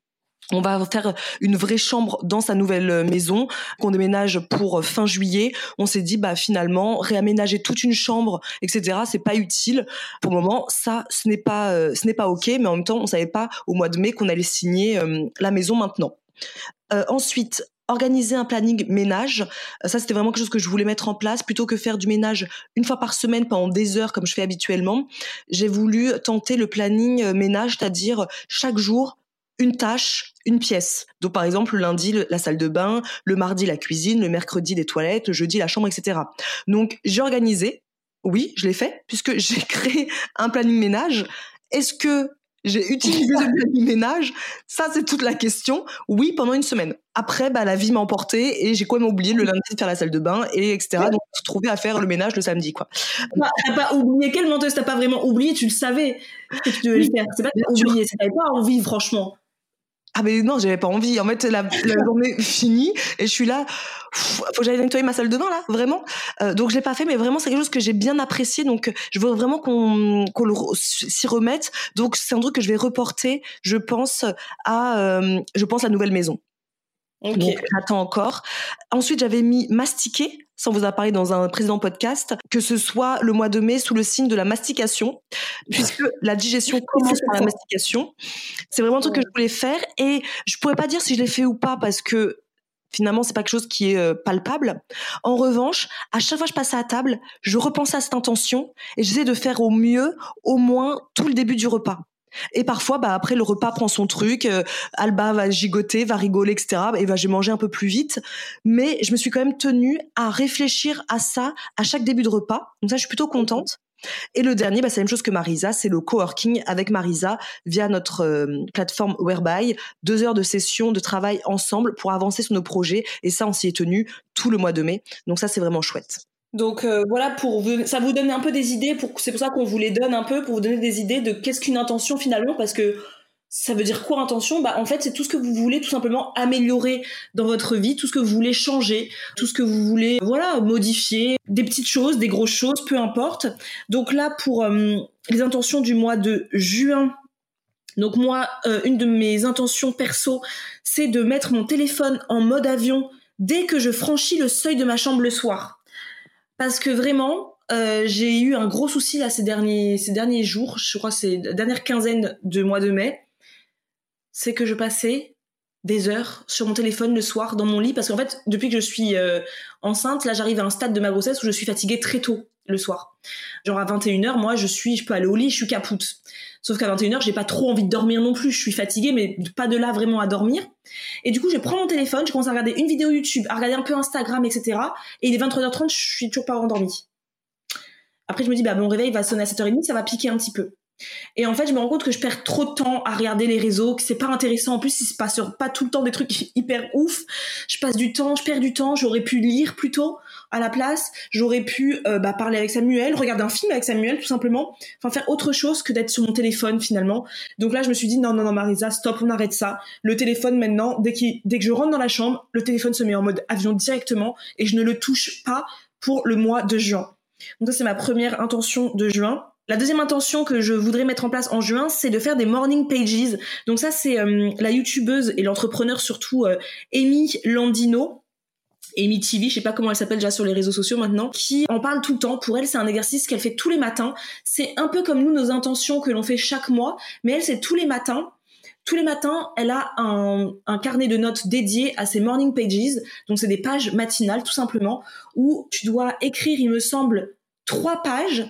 on va faire une vraie chambre dans sa nouvelle maison, qu'on déménage pour fin juillet. On s'est dit, bah, finalement, réaménager toute une chambre, et cetera, c'est pas utile. Pour le moment, ça, ce n'est pas, euh, ce n'est pas ok, mais en même temps, on savait pas au mois de mai qu'on allait signer euh, la maison maintenant. Euh, ensuite, organiser un planning ménage. Ça, c'était vraiment quelque chose que je voulais mettre en place. Plutôt que faire du ménage une fois par semaine pendant des heures, comme je fais habituellement, j'ai voulu tenter le planning ménage, c'est-à-dire chaque jour, une tâche, une pièce. Donc, par exemple, le lundi, le, la salle de bain, le mardi, la cuisine, le mercredi, les toilettes, le jeudi, la chambre, et cetera. Donc, j'ai organisé. Oui, je l'ai fait, puisque j'ai créé un planning ménage. Est-ce que j'ai utilisé le planning ménage? Ça, c'est toute la question. Oui, pendant une semaine. Après, bah, la vie m'a emporté et j'ai quand même oublié le lundi de faire la salle de bain, et etc. Donc, je me suis retrouvée à faire le ménage le samedi, quoi. Bah, t'as pas oublié, quelle menteuse, t'as pas vraiment oublié, tu le savais que tu devais oui, le faire. C'est pas que t'as oublié, c'est que t'avais pas envie, franchement. Ah mais non, j'avais pas envie. En fait, la, la journée finie et je suis là, pff, faut que j'aille nettoyer ma salle de bain là, vraiment. Euh, donc je l'ai pas fait, mais vraiment c'est quelque chose que j'ai bien apprécié. Donc je veux vraiment qu'on qu'on le, s'y remette. Donc c'est un truc que je vais reporter, je pense à, euh, je pense à la nouvelle maison. Okay. Donc j'attends encore. Ensuite j'avais mis mastiquer. Ça, on vous a parlé dans un précédent podcast, que ce soit le mois de mai sous le signe de la mastication, puisque la digestion commence par la mastication. C'est vraiment un truc que je voulais faire et je pourrais pas dire si je l'ai fait ou pas parce que finalement, c'est pas quelque chose qui est euh, palpable. En revanche, à chaque fois que je passais à table, je repensais à cette intention et j'essayais de faire au mieux, au moins, tout le début du repas. Et parfois, bah après le repas prend son truc, euh, Alba va gigoter, va rigoler, et cetera. Et bah j'ai mangé un peu plus vite, mais je me suis quand même tenue à réfléchir à ça à chaque début de repas. Donc ça, je suis plutôt contente. Et le dernier, bah c'est la même chose que Marisa, c'est le coworking avec Marisa via notre euh, plateforme Whereby. Deux heures de session de travail ensemble pour avancer sur nos projets. Et ça, on s'y est tenu tout le mois de mai. Donc ça, c'est vraiment chouette. Donc euh, voilà, pour vous, ça vous donne un peu des idées, pour, c'est pour ça qu'on vous les donne un peu, pour vous donner des idées de qu'est-ce qu'une intention finalement, parce que ça veut dire quoi intention? Bah en fait c'est tout ce que vous voulez tout simplement améliorer dans votre vie, tout ce que vous voulez changer, tout ce que vous voulez voilà modifier, des petites choses, des grosses choses, peu importe. Donc là pour euh, les intentions du mois de juin, donc moi euh, une de mes intentions perso, c'est de mettre mon téléphone en mode avion dès que je franchis le seuil de ma chambre le soir. Parce que vraiment, euh, j'ai eu un gros souci là ces derniers ces derniers jours, je crois que c'est la dernière quinzaine de mois de mai, c'est que je passais des heures sur mon téléphone le soir dans mon lit parce qu'en fait, depuis que je suis euh, enceinte, là j'arrive à un stade de ma grossesse où je suis fatiguée très tôt le soir. Genre à vingt et une heures, moi je suis je peux aller au lit, je suis capoute. Sauf qu'à vingt et une heures, j'ai pas trop envie de dormir non plus, je suis fatiguée mais pas de là vraiment à dormir. Et du coup, je prends mon téléphone, je commence à regarder une vidéo YouTube, à regarder un peu Instagram, et cetera. Et il est vingt-trois heures trente, je suis toujours pas endormie. Après, je me dis, bah, mon réveil va sonner à sept heures trente, ça va piquer un petit peu. Et en fait, je me rends compte que je perds trop de temps à regarder les réseaux, que c'est pas intéressant. En plus, il se passe pas tout le temps des trucs hyper ouf. Je passe du temps, je perds du temps. J'aurais pu lire plutôt à la place. J'aurais pu euh, bah, parler avec Samuel, regarder un film avec Samuel, tout simplement. Enfin, faire autre chose que d'être sur mon téléphone, finalement. Donc là, je me suis dit, non, non, non, Marisa, stop, on arrête ça. Le téléphone, maintenant, dès, qu'il, dès que je rentre dans la chambre, le téléphone se met en mode avion directement et je ne le touche pas pour le mois de juin. Donc ça, c'est ma première intention de juin. La deuxième intention que je voudrais mettre en place en juin, c'est de faire des morning pages. Donc ça, c'est euh, la youtubeuse et l'entrepreneur surtout euh, Amy Landino, Amy T V, je sais pas comment elle s'appelle déjà sur les réseaux sociaux maintenant, qui en parle tout le temps. Pour elle, c'est un exercice qu'elle fait tous les matins. C'est un peu comme nous, nos intentions que l'on fait chaque mois, mais elle, c'est tous les matins. Tous les matins, elle a un, un carnet de notes dédié à ses morning pages. Donc c'est des pages matinales tout simplement, où tu dois écrire, il me semble, trois pages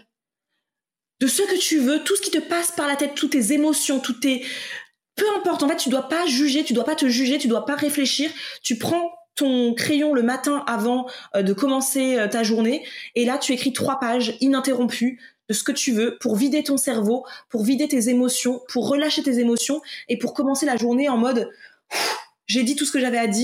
de ce que tu veux, tout ce qui te passe par la tête, toutes tes émotions, toutes tes... Peu importe, en fait, tu dois pas juger, tu dois pas te juger, tu dois pas réfléchir. Tu prends ton crayon le matin avant euh, de commencer euh, ta journée et là, tu écris trois pages ininterrompues de ce que tu veux pour vider ton cerveau, pour vider tes émotions, pour relâcher tes émotions et pour commencer la journée en mode « j'ai dit tout ce que j'avais à dire ».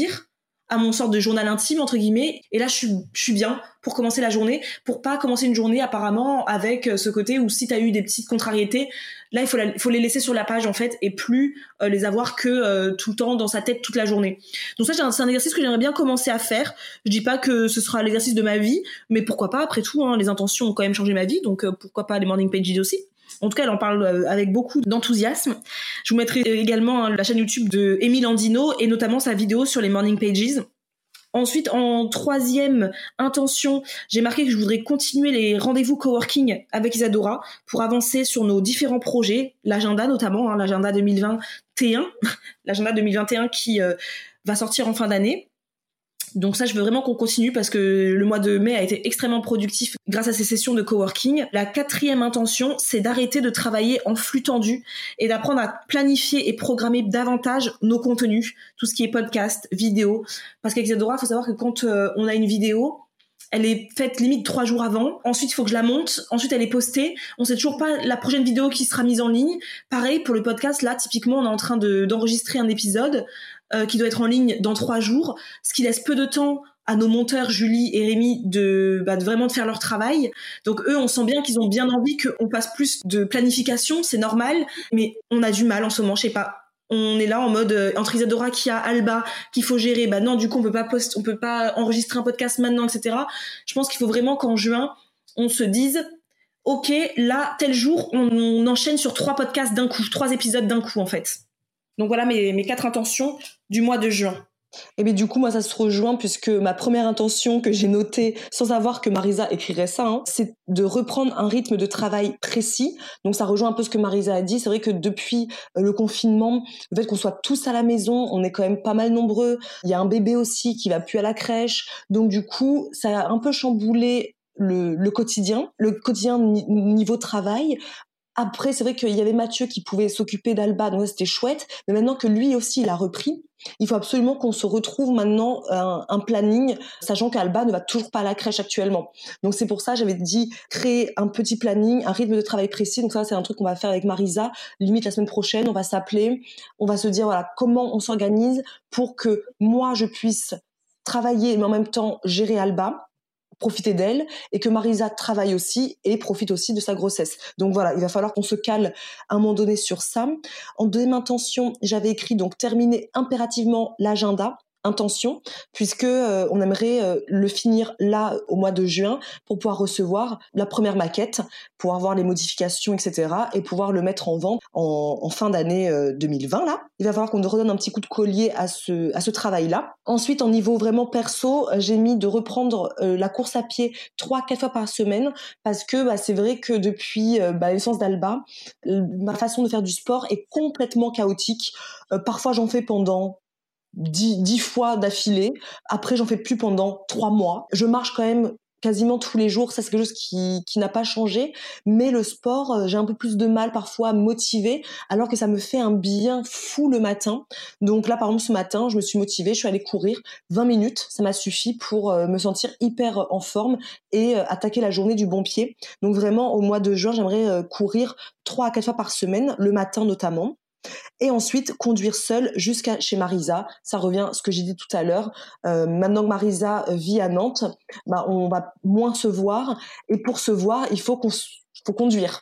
à mon sorte de journal intime entre guillemets, et là je suis je suis bien pour commencer la journée, pour pas commencer une journée apparemment avec ce côté où si t'as eu des petites contrariétés, là il faut la, faut les laisser sur la page en fait, et plus euh, les avoir que euh, tout le temps dans sa tête toute la journée. Donc ça c'est un exercice que j'aimerais bien commencer à faire. Je dis pas que ce sera l'exercice de ma vie, mais pourquoi pas, après tout hein, les intentions ont quand même changé ma vie, donc euh, pourquoi pas les morning pages aussi. En tout cas, elle en parle avec beaucoup d'enthousiasme. Je vous mettrai également la chaîne YouTube de Émile Andino et notamment sa vidéo sur les morning pages. Ensuite, en troisième intention, j'ai marqué que je voudrais continuer les rendez-vous coworking avec Isadora pour avancer sur nos différents projets, l'agenda notamment, hein, l'agenda deux mille vingt et un, l'agenda deux mille vingt et un qui euh, va sortir en fin d'année. Donc ça, je veux vraiment qu'on continue parce que le mois de mai a été extrêmement productif grâce à ces sessions de coworking. La quatrième intention, c'est d'arrêter de travailler en flux tendu et d'apprendre à planifier et programmer davantage nos contenus, tout ce qui est podcast, vidéo. Parce qu'avec Isadora, il faut savoir que quand euh, on a une vidéo, elle est faite limite trois jours avant. Ensuite, il faut que je la monte. Ensuite, elle est postée. On sait toujours pas la prochaine vidéo qui sera mise en ligne. Pareil, pour le podcast, là, typiquement, on est en train de, d'enregistrer un épisode euh, qui doit être en ligne dans trois jours, ce qui laisse peu de temps à nos monteurs, Julie et Rémi, de, bah, de vraiment de faire leur travail. Donc eux, on sent bien qu'ils ont bien envie qu'on passe plus de planification, c'est normal, mais on a du mal en ce moment, je sais pas. On est là en mode euh, entre Isadora qui a Alba qu'il faut gérer, bah non du coup on peut pas post, on peut pas enregistrer un podcast maintenant, et cetera. Je pense qu'il faut vraiment qu'en juin on se dise ok là tel jour on, on enchaîne sur trois podcasts d'un coup, trois épisodes d'un coup en fait. Donc voilà mes mes quatre intentions du mois de juin. Et bien du coup moi ça se rejoint puisque ma première intention que j'ai notée sans savoir que Marisa écrirait ça, hein, c'est de reprendre un rythme de travail précis. Donc ça rejoint un peu ce que Marisa a dit. C'est vrai que depuis le confinement, le fait qu'on soit tous à la maison, on est quand même pas mal nombreux. Il y a un bébé aussi qui va plus à la crèche. Donc du coup ça a un peu chamboulé le, le quotidien, le quotidien ni- niveau travail. Après, c'est vrai qu'il y avait Mathieu qui pouvait s'occuper d'Alba, donc ça, c'était chouette. Mais maintenant que lui aussi, il a repris, il faut absolument qu'on se retrouve maintenant un, un planning, sachant qu'Alba ne va toujours pas à la crèche actuellement. Donc c'est pour ça, j'avais dit créer un petit planning, un rythme de travail précis. Donc ça, c'est un truc qu'on va faire avec Marisa. Limite la semaine prochaine, on va s'appeler, on va se dire voilà comment on s'organise pour que moi je puisse travailler, mais en même temps gérer Alba, profiter d'elle, et que Marisa travaille aussi et profite aussi de sa grossesse. Donc voilà, il va falloir qu'on se cale à un moment donné sur ça. En deuxième intention, j'avais écrit donc terminer impérativement l'agenda, intention, puisque euh, on aimerait euh, le finir là au mois de juin pour pouvoir recevoir la première maquette, pouvoir voir les modifications, et cetera, et pouvoir le mettre en vente en, en fin d'année euh, deux mille vingt là. Il va falloir qu'on redonne un petit coup de collier à ce à ce travail-là. Ensuite, en niveau vraiment perso, j'ai mis de reprendre euh, la course à pied trois quatre fois par semaine parce que bah, c'est vrai que depuis euh, bah, la naissance d'Alba, euh, ma façon de faire du sport est complètement chaotique. Euh, parfois, j'en fais pendant Dix, dix fois d'affilée. Après, j'en fais plus pendant trois mois. Je marche quand même quasiment tous les jours. Ça, c'est quelque chose qui, qui n'a pas changé. Mais le sport, euh, j'ai un peu plus de mal parfois à me motiver, alors que ça me fait un bien fou le matin. Donc là, par exemple, ce matin, je me suis motivée. Je suis allée courir vingt minutes. Ça m'a suffi pour euh, me sentir hyper en forme et euh, attaquer la journée du bon pied. Donc vraiment, au mois de juin, j'aimerais euh, courir trois à quatre fois par semaine, le matin notamment. Et ensuite, conduire seule jusqu'à chez Marisa. Ça revient à ce que j'ai dit tout à l'heure. Euh, maintenant que Marisa vit à Nantes, bah, on va moins se voir. Et pour se voir, il faut qu'on faut conduire.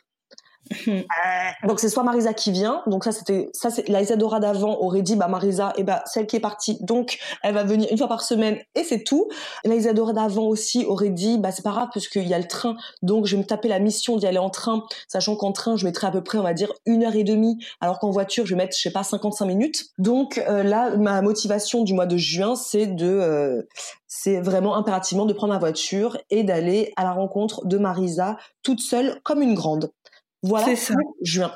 Donc c'est soit Marisa qui vient, donc ça c'était ça c'est la Isadora d'avant aurait dit bah Marisa et bah celle qui est partie donc elle va venir une fois par semaine et c'est tout. Et la Isadora d'avant aussi aurait dit bah c'est pas grave parce qu'il y a le train donc je vais me taper la mission d'y aller en train, sachant qu'en train je mettrai à peu près on va dire une heure et demie alors qu'en voiture je vais mettre je sais pas cinquante-cinq minutes. Donc euh, là ma motivation du mois de juin c'est de euh, c'est vraiment impérativement de prendre ma voiture et d'aller à la rencontre de Marisa toute seule comme une grande. Voilà, c'est ça. Juin.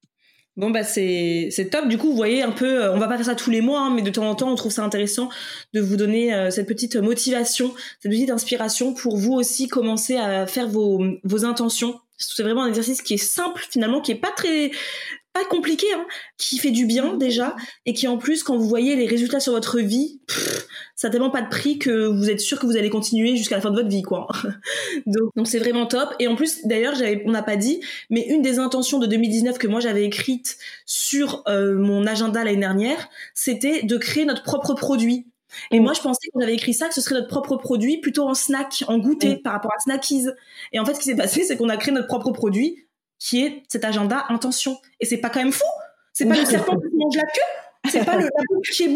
Bon bah c'est c'est top. Du coup, vous voyez un peu, euh, on va pas faire ça tous les mois, hein, mais de temps en temps, on trouve ça intéressant de vous donner euh, cette petite motivation, cette petite inspiration pour vous aussi commencer à faire vos vos intentions. C'est vraiment un exercice qui est simple finalement, qui est pas très pas compliqué, hein, qui fait du bien déjà, et qui en plus, quand vous voyez les résultats sur votre vie, pff, ça n'a tellement pas de prix que vous êtes sûr que vous allez continuer jusqu'à la fin de votre vie, quoi. donc, donc c'est vraiment top. Et en plus, d'ailleurs, j'avais, on n'a pas dit, mais une des intentions de deux mille dix-neuf que moi j'avais écrite sur euh, mon agenda l'année dernière, c'était de créer notre propre produit. Et mmh. moi, je pensais quand j'avais écrit ça que ce serait notre propre produit, plutôt en snack, en goûter, mmh. par rapport à Snackies. Et en fait, ce qui s'est passé, c'est qu'on a créé notre propre produit, qui est cet agenda intention. Et c'est pas quand même fou. C'est pas le serpent qui mange la queue. C'est pas le, la boucle qui est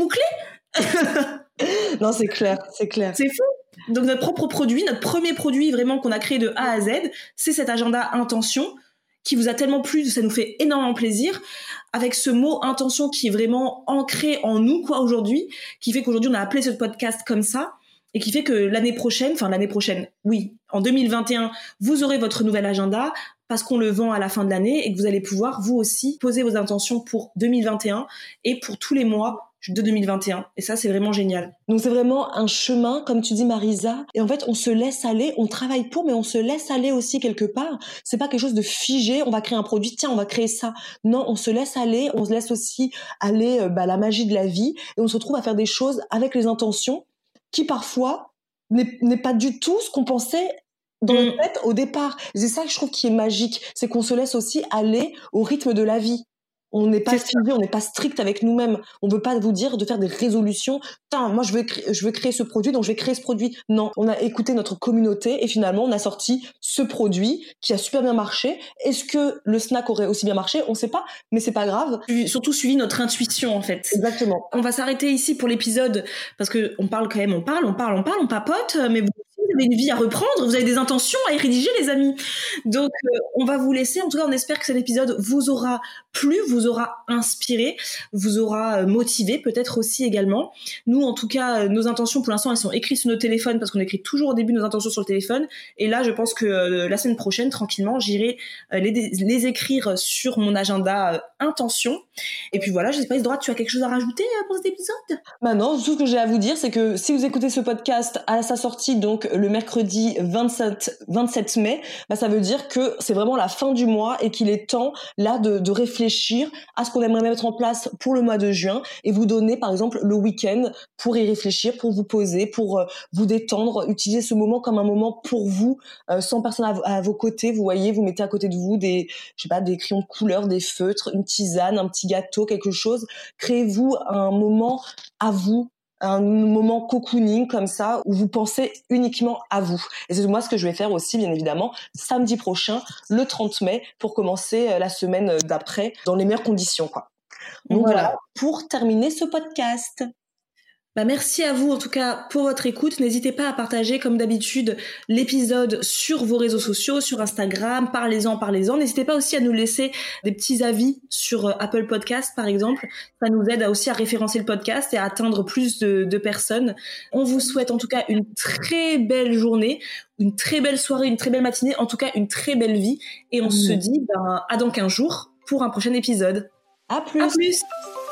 bouclée. Non, c'est clair, c'est clair. C'est fou. Donc notre propre produit, notre premier produit vraiment qu'on a créé de A à Z, c'est cet agenda intention qui vous a tellement plu, ça nous fait énormément plaisir, avec ce mot intention qui est vraiment ancré en nous quoi aujourd'hui, qui fait qu'aujourd'hui on a appelé ce podcast comme ça, et qui fait que l'année prochaine, enfin l'année prochaine, oui, en deux mille vingt et un, vous aurez votre nouvel agenda parce qu'on le vend à la fin de l'année et que vous allez pouvoir vous aussi poser vos intentions pour deux mille vingt et un et pour tous les mois de deux mille vingt et un. Et ça, c'est vraiment génial. Donc, c'est vraiment un chemin, comme tu dis, Marisa. Et en fait, on se laisse aller, on travaille pour, mais on se laisse aller aussi quelque part. C'est pas quelque chose de figé. On va créer un produit. Tiens, on va créer ça. Non, on se laisse aller. On se laisse aussi aller, euh, bah, la magie de la vie. Et on se retrouve à faire des choses avec les intentions qui, parfois, n'est, n'est pas du tout ce qu'on pensait dans mmh. notre tête au départ. C'est ça que je trouve qui est magique. C'est qu'on se laisse aussi aller au rythme de la vie. On n'est pas figé, on n'est pas strict avec nous-mêmes. On ne veut pas vous dire de faire des résolutions. Putain, moi je veux créer, je veux créer ce produit, donc je vais créer ce produit. Non, on a écouté notre communauté et finalement on a sorti ce produit qui a super bien marché. Est-ce que le snack aurait aussi bien marché ? On ne sait pas, mais c'est pas grave. Surtout suivi notre intuition en fait. Exactement. On va s'arrêter ici pour l'épisode parce que on parle quand même, on parle, on parle, on parle, on papote, mais vous Vous avez une vie à reprendre, vous avez des intentions à y rédiger, les amis. Donc, euh, on va vous laisser. En tout cas, on espère que cet épisode vous aura plu, vous aura inspiré, vous aura motivé, peut-être aussi également. Nous, en tout cas, nos intentions, pour l'instant, elles sont écrites sur nos téléphones parce qu'on écrit toujours au début nos intentions sur le téléphone. Et là, je pense que euh, la semaine prochaine, tranquillement, j'irai euh, les, les écrire sur mon agenda euh, intention. Et puis voilà, je sais pas, Isidora, tu as quelque chose à rajouter euh, pour cet épisode ? Bah non, tout ce que j'ai à vous dire, c'est que si vous écoutez ce podcast à sa sortie, donc le mercredi vingt-sept mai, bah ça veut dire que c'est vraiment la fin du mois et qu'il est temps là de, de réfléchir à ce qu'on aimerait mettre en place pour le mois de juin et vous donner par exemple le week-end pour y réfléchir, pour vous poser, pour euh, vous détendre, utiliser ce moment comme un moment pour vous, euh, sans personne à, à vos côtés. Vous voyez, vous mettez à côté de vous des, je sais pas, des crayons de couleur, des feutres, une tisane, un petit gâteau, quelque chose. Créez-vous un moment à vous, un moment cocooning comme ça où vous pensez uniquement à vous. Et c'est moi ce que je vais faire aussi bien évidemment samedi prochain, le trente mai, pour commencer la semaine d'après dans les meilleures conditions quoi. Donc voilà, voilà pour terminer ce podcast. Bah merci à vous en tout cas pour votre écoute. N'hésitez pas à partager comme d'habitude l'épisode sur vos réseaux sociaux, sur Instagram, parlez-en, parlez-en. N'hésitez pas aussi à nous laisser des petits avis sur Apple Podcast par exemple. Ça nous aide aussi à référencer le podcast et à atteindre plus de, de personnes. On vous souhaite en tout cas une très belle journée, une très belle soirée, une très belle matinée, en tout cas une très belle vie. Et on mmh. se dit ben, à dans quinze jours pour un prochain épisode. À plus. À plus.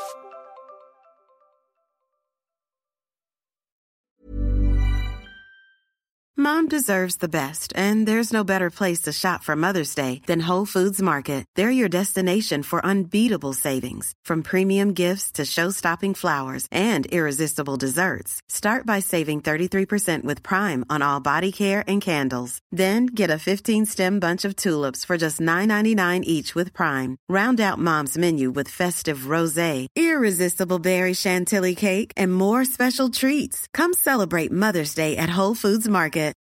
Mom deserves the best, and there's no better place to shop for Mother's Day than Whole Foods Market. They're your destination for unbeatable savings, from premium gifts to show-stopping flowers and irresistible desserts. Start by saving thirty-three percent with Prime on all body care and candles. Then get a fifteen-stem bunch of tulips for just nine ninety-nine each with Prime. Round out Mom's menu with festive rosé, irresistible berry chantilly cake, and more special treats. Come celebrate Mother's Day at Whole Foods Market.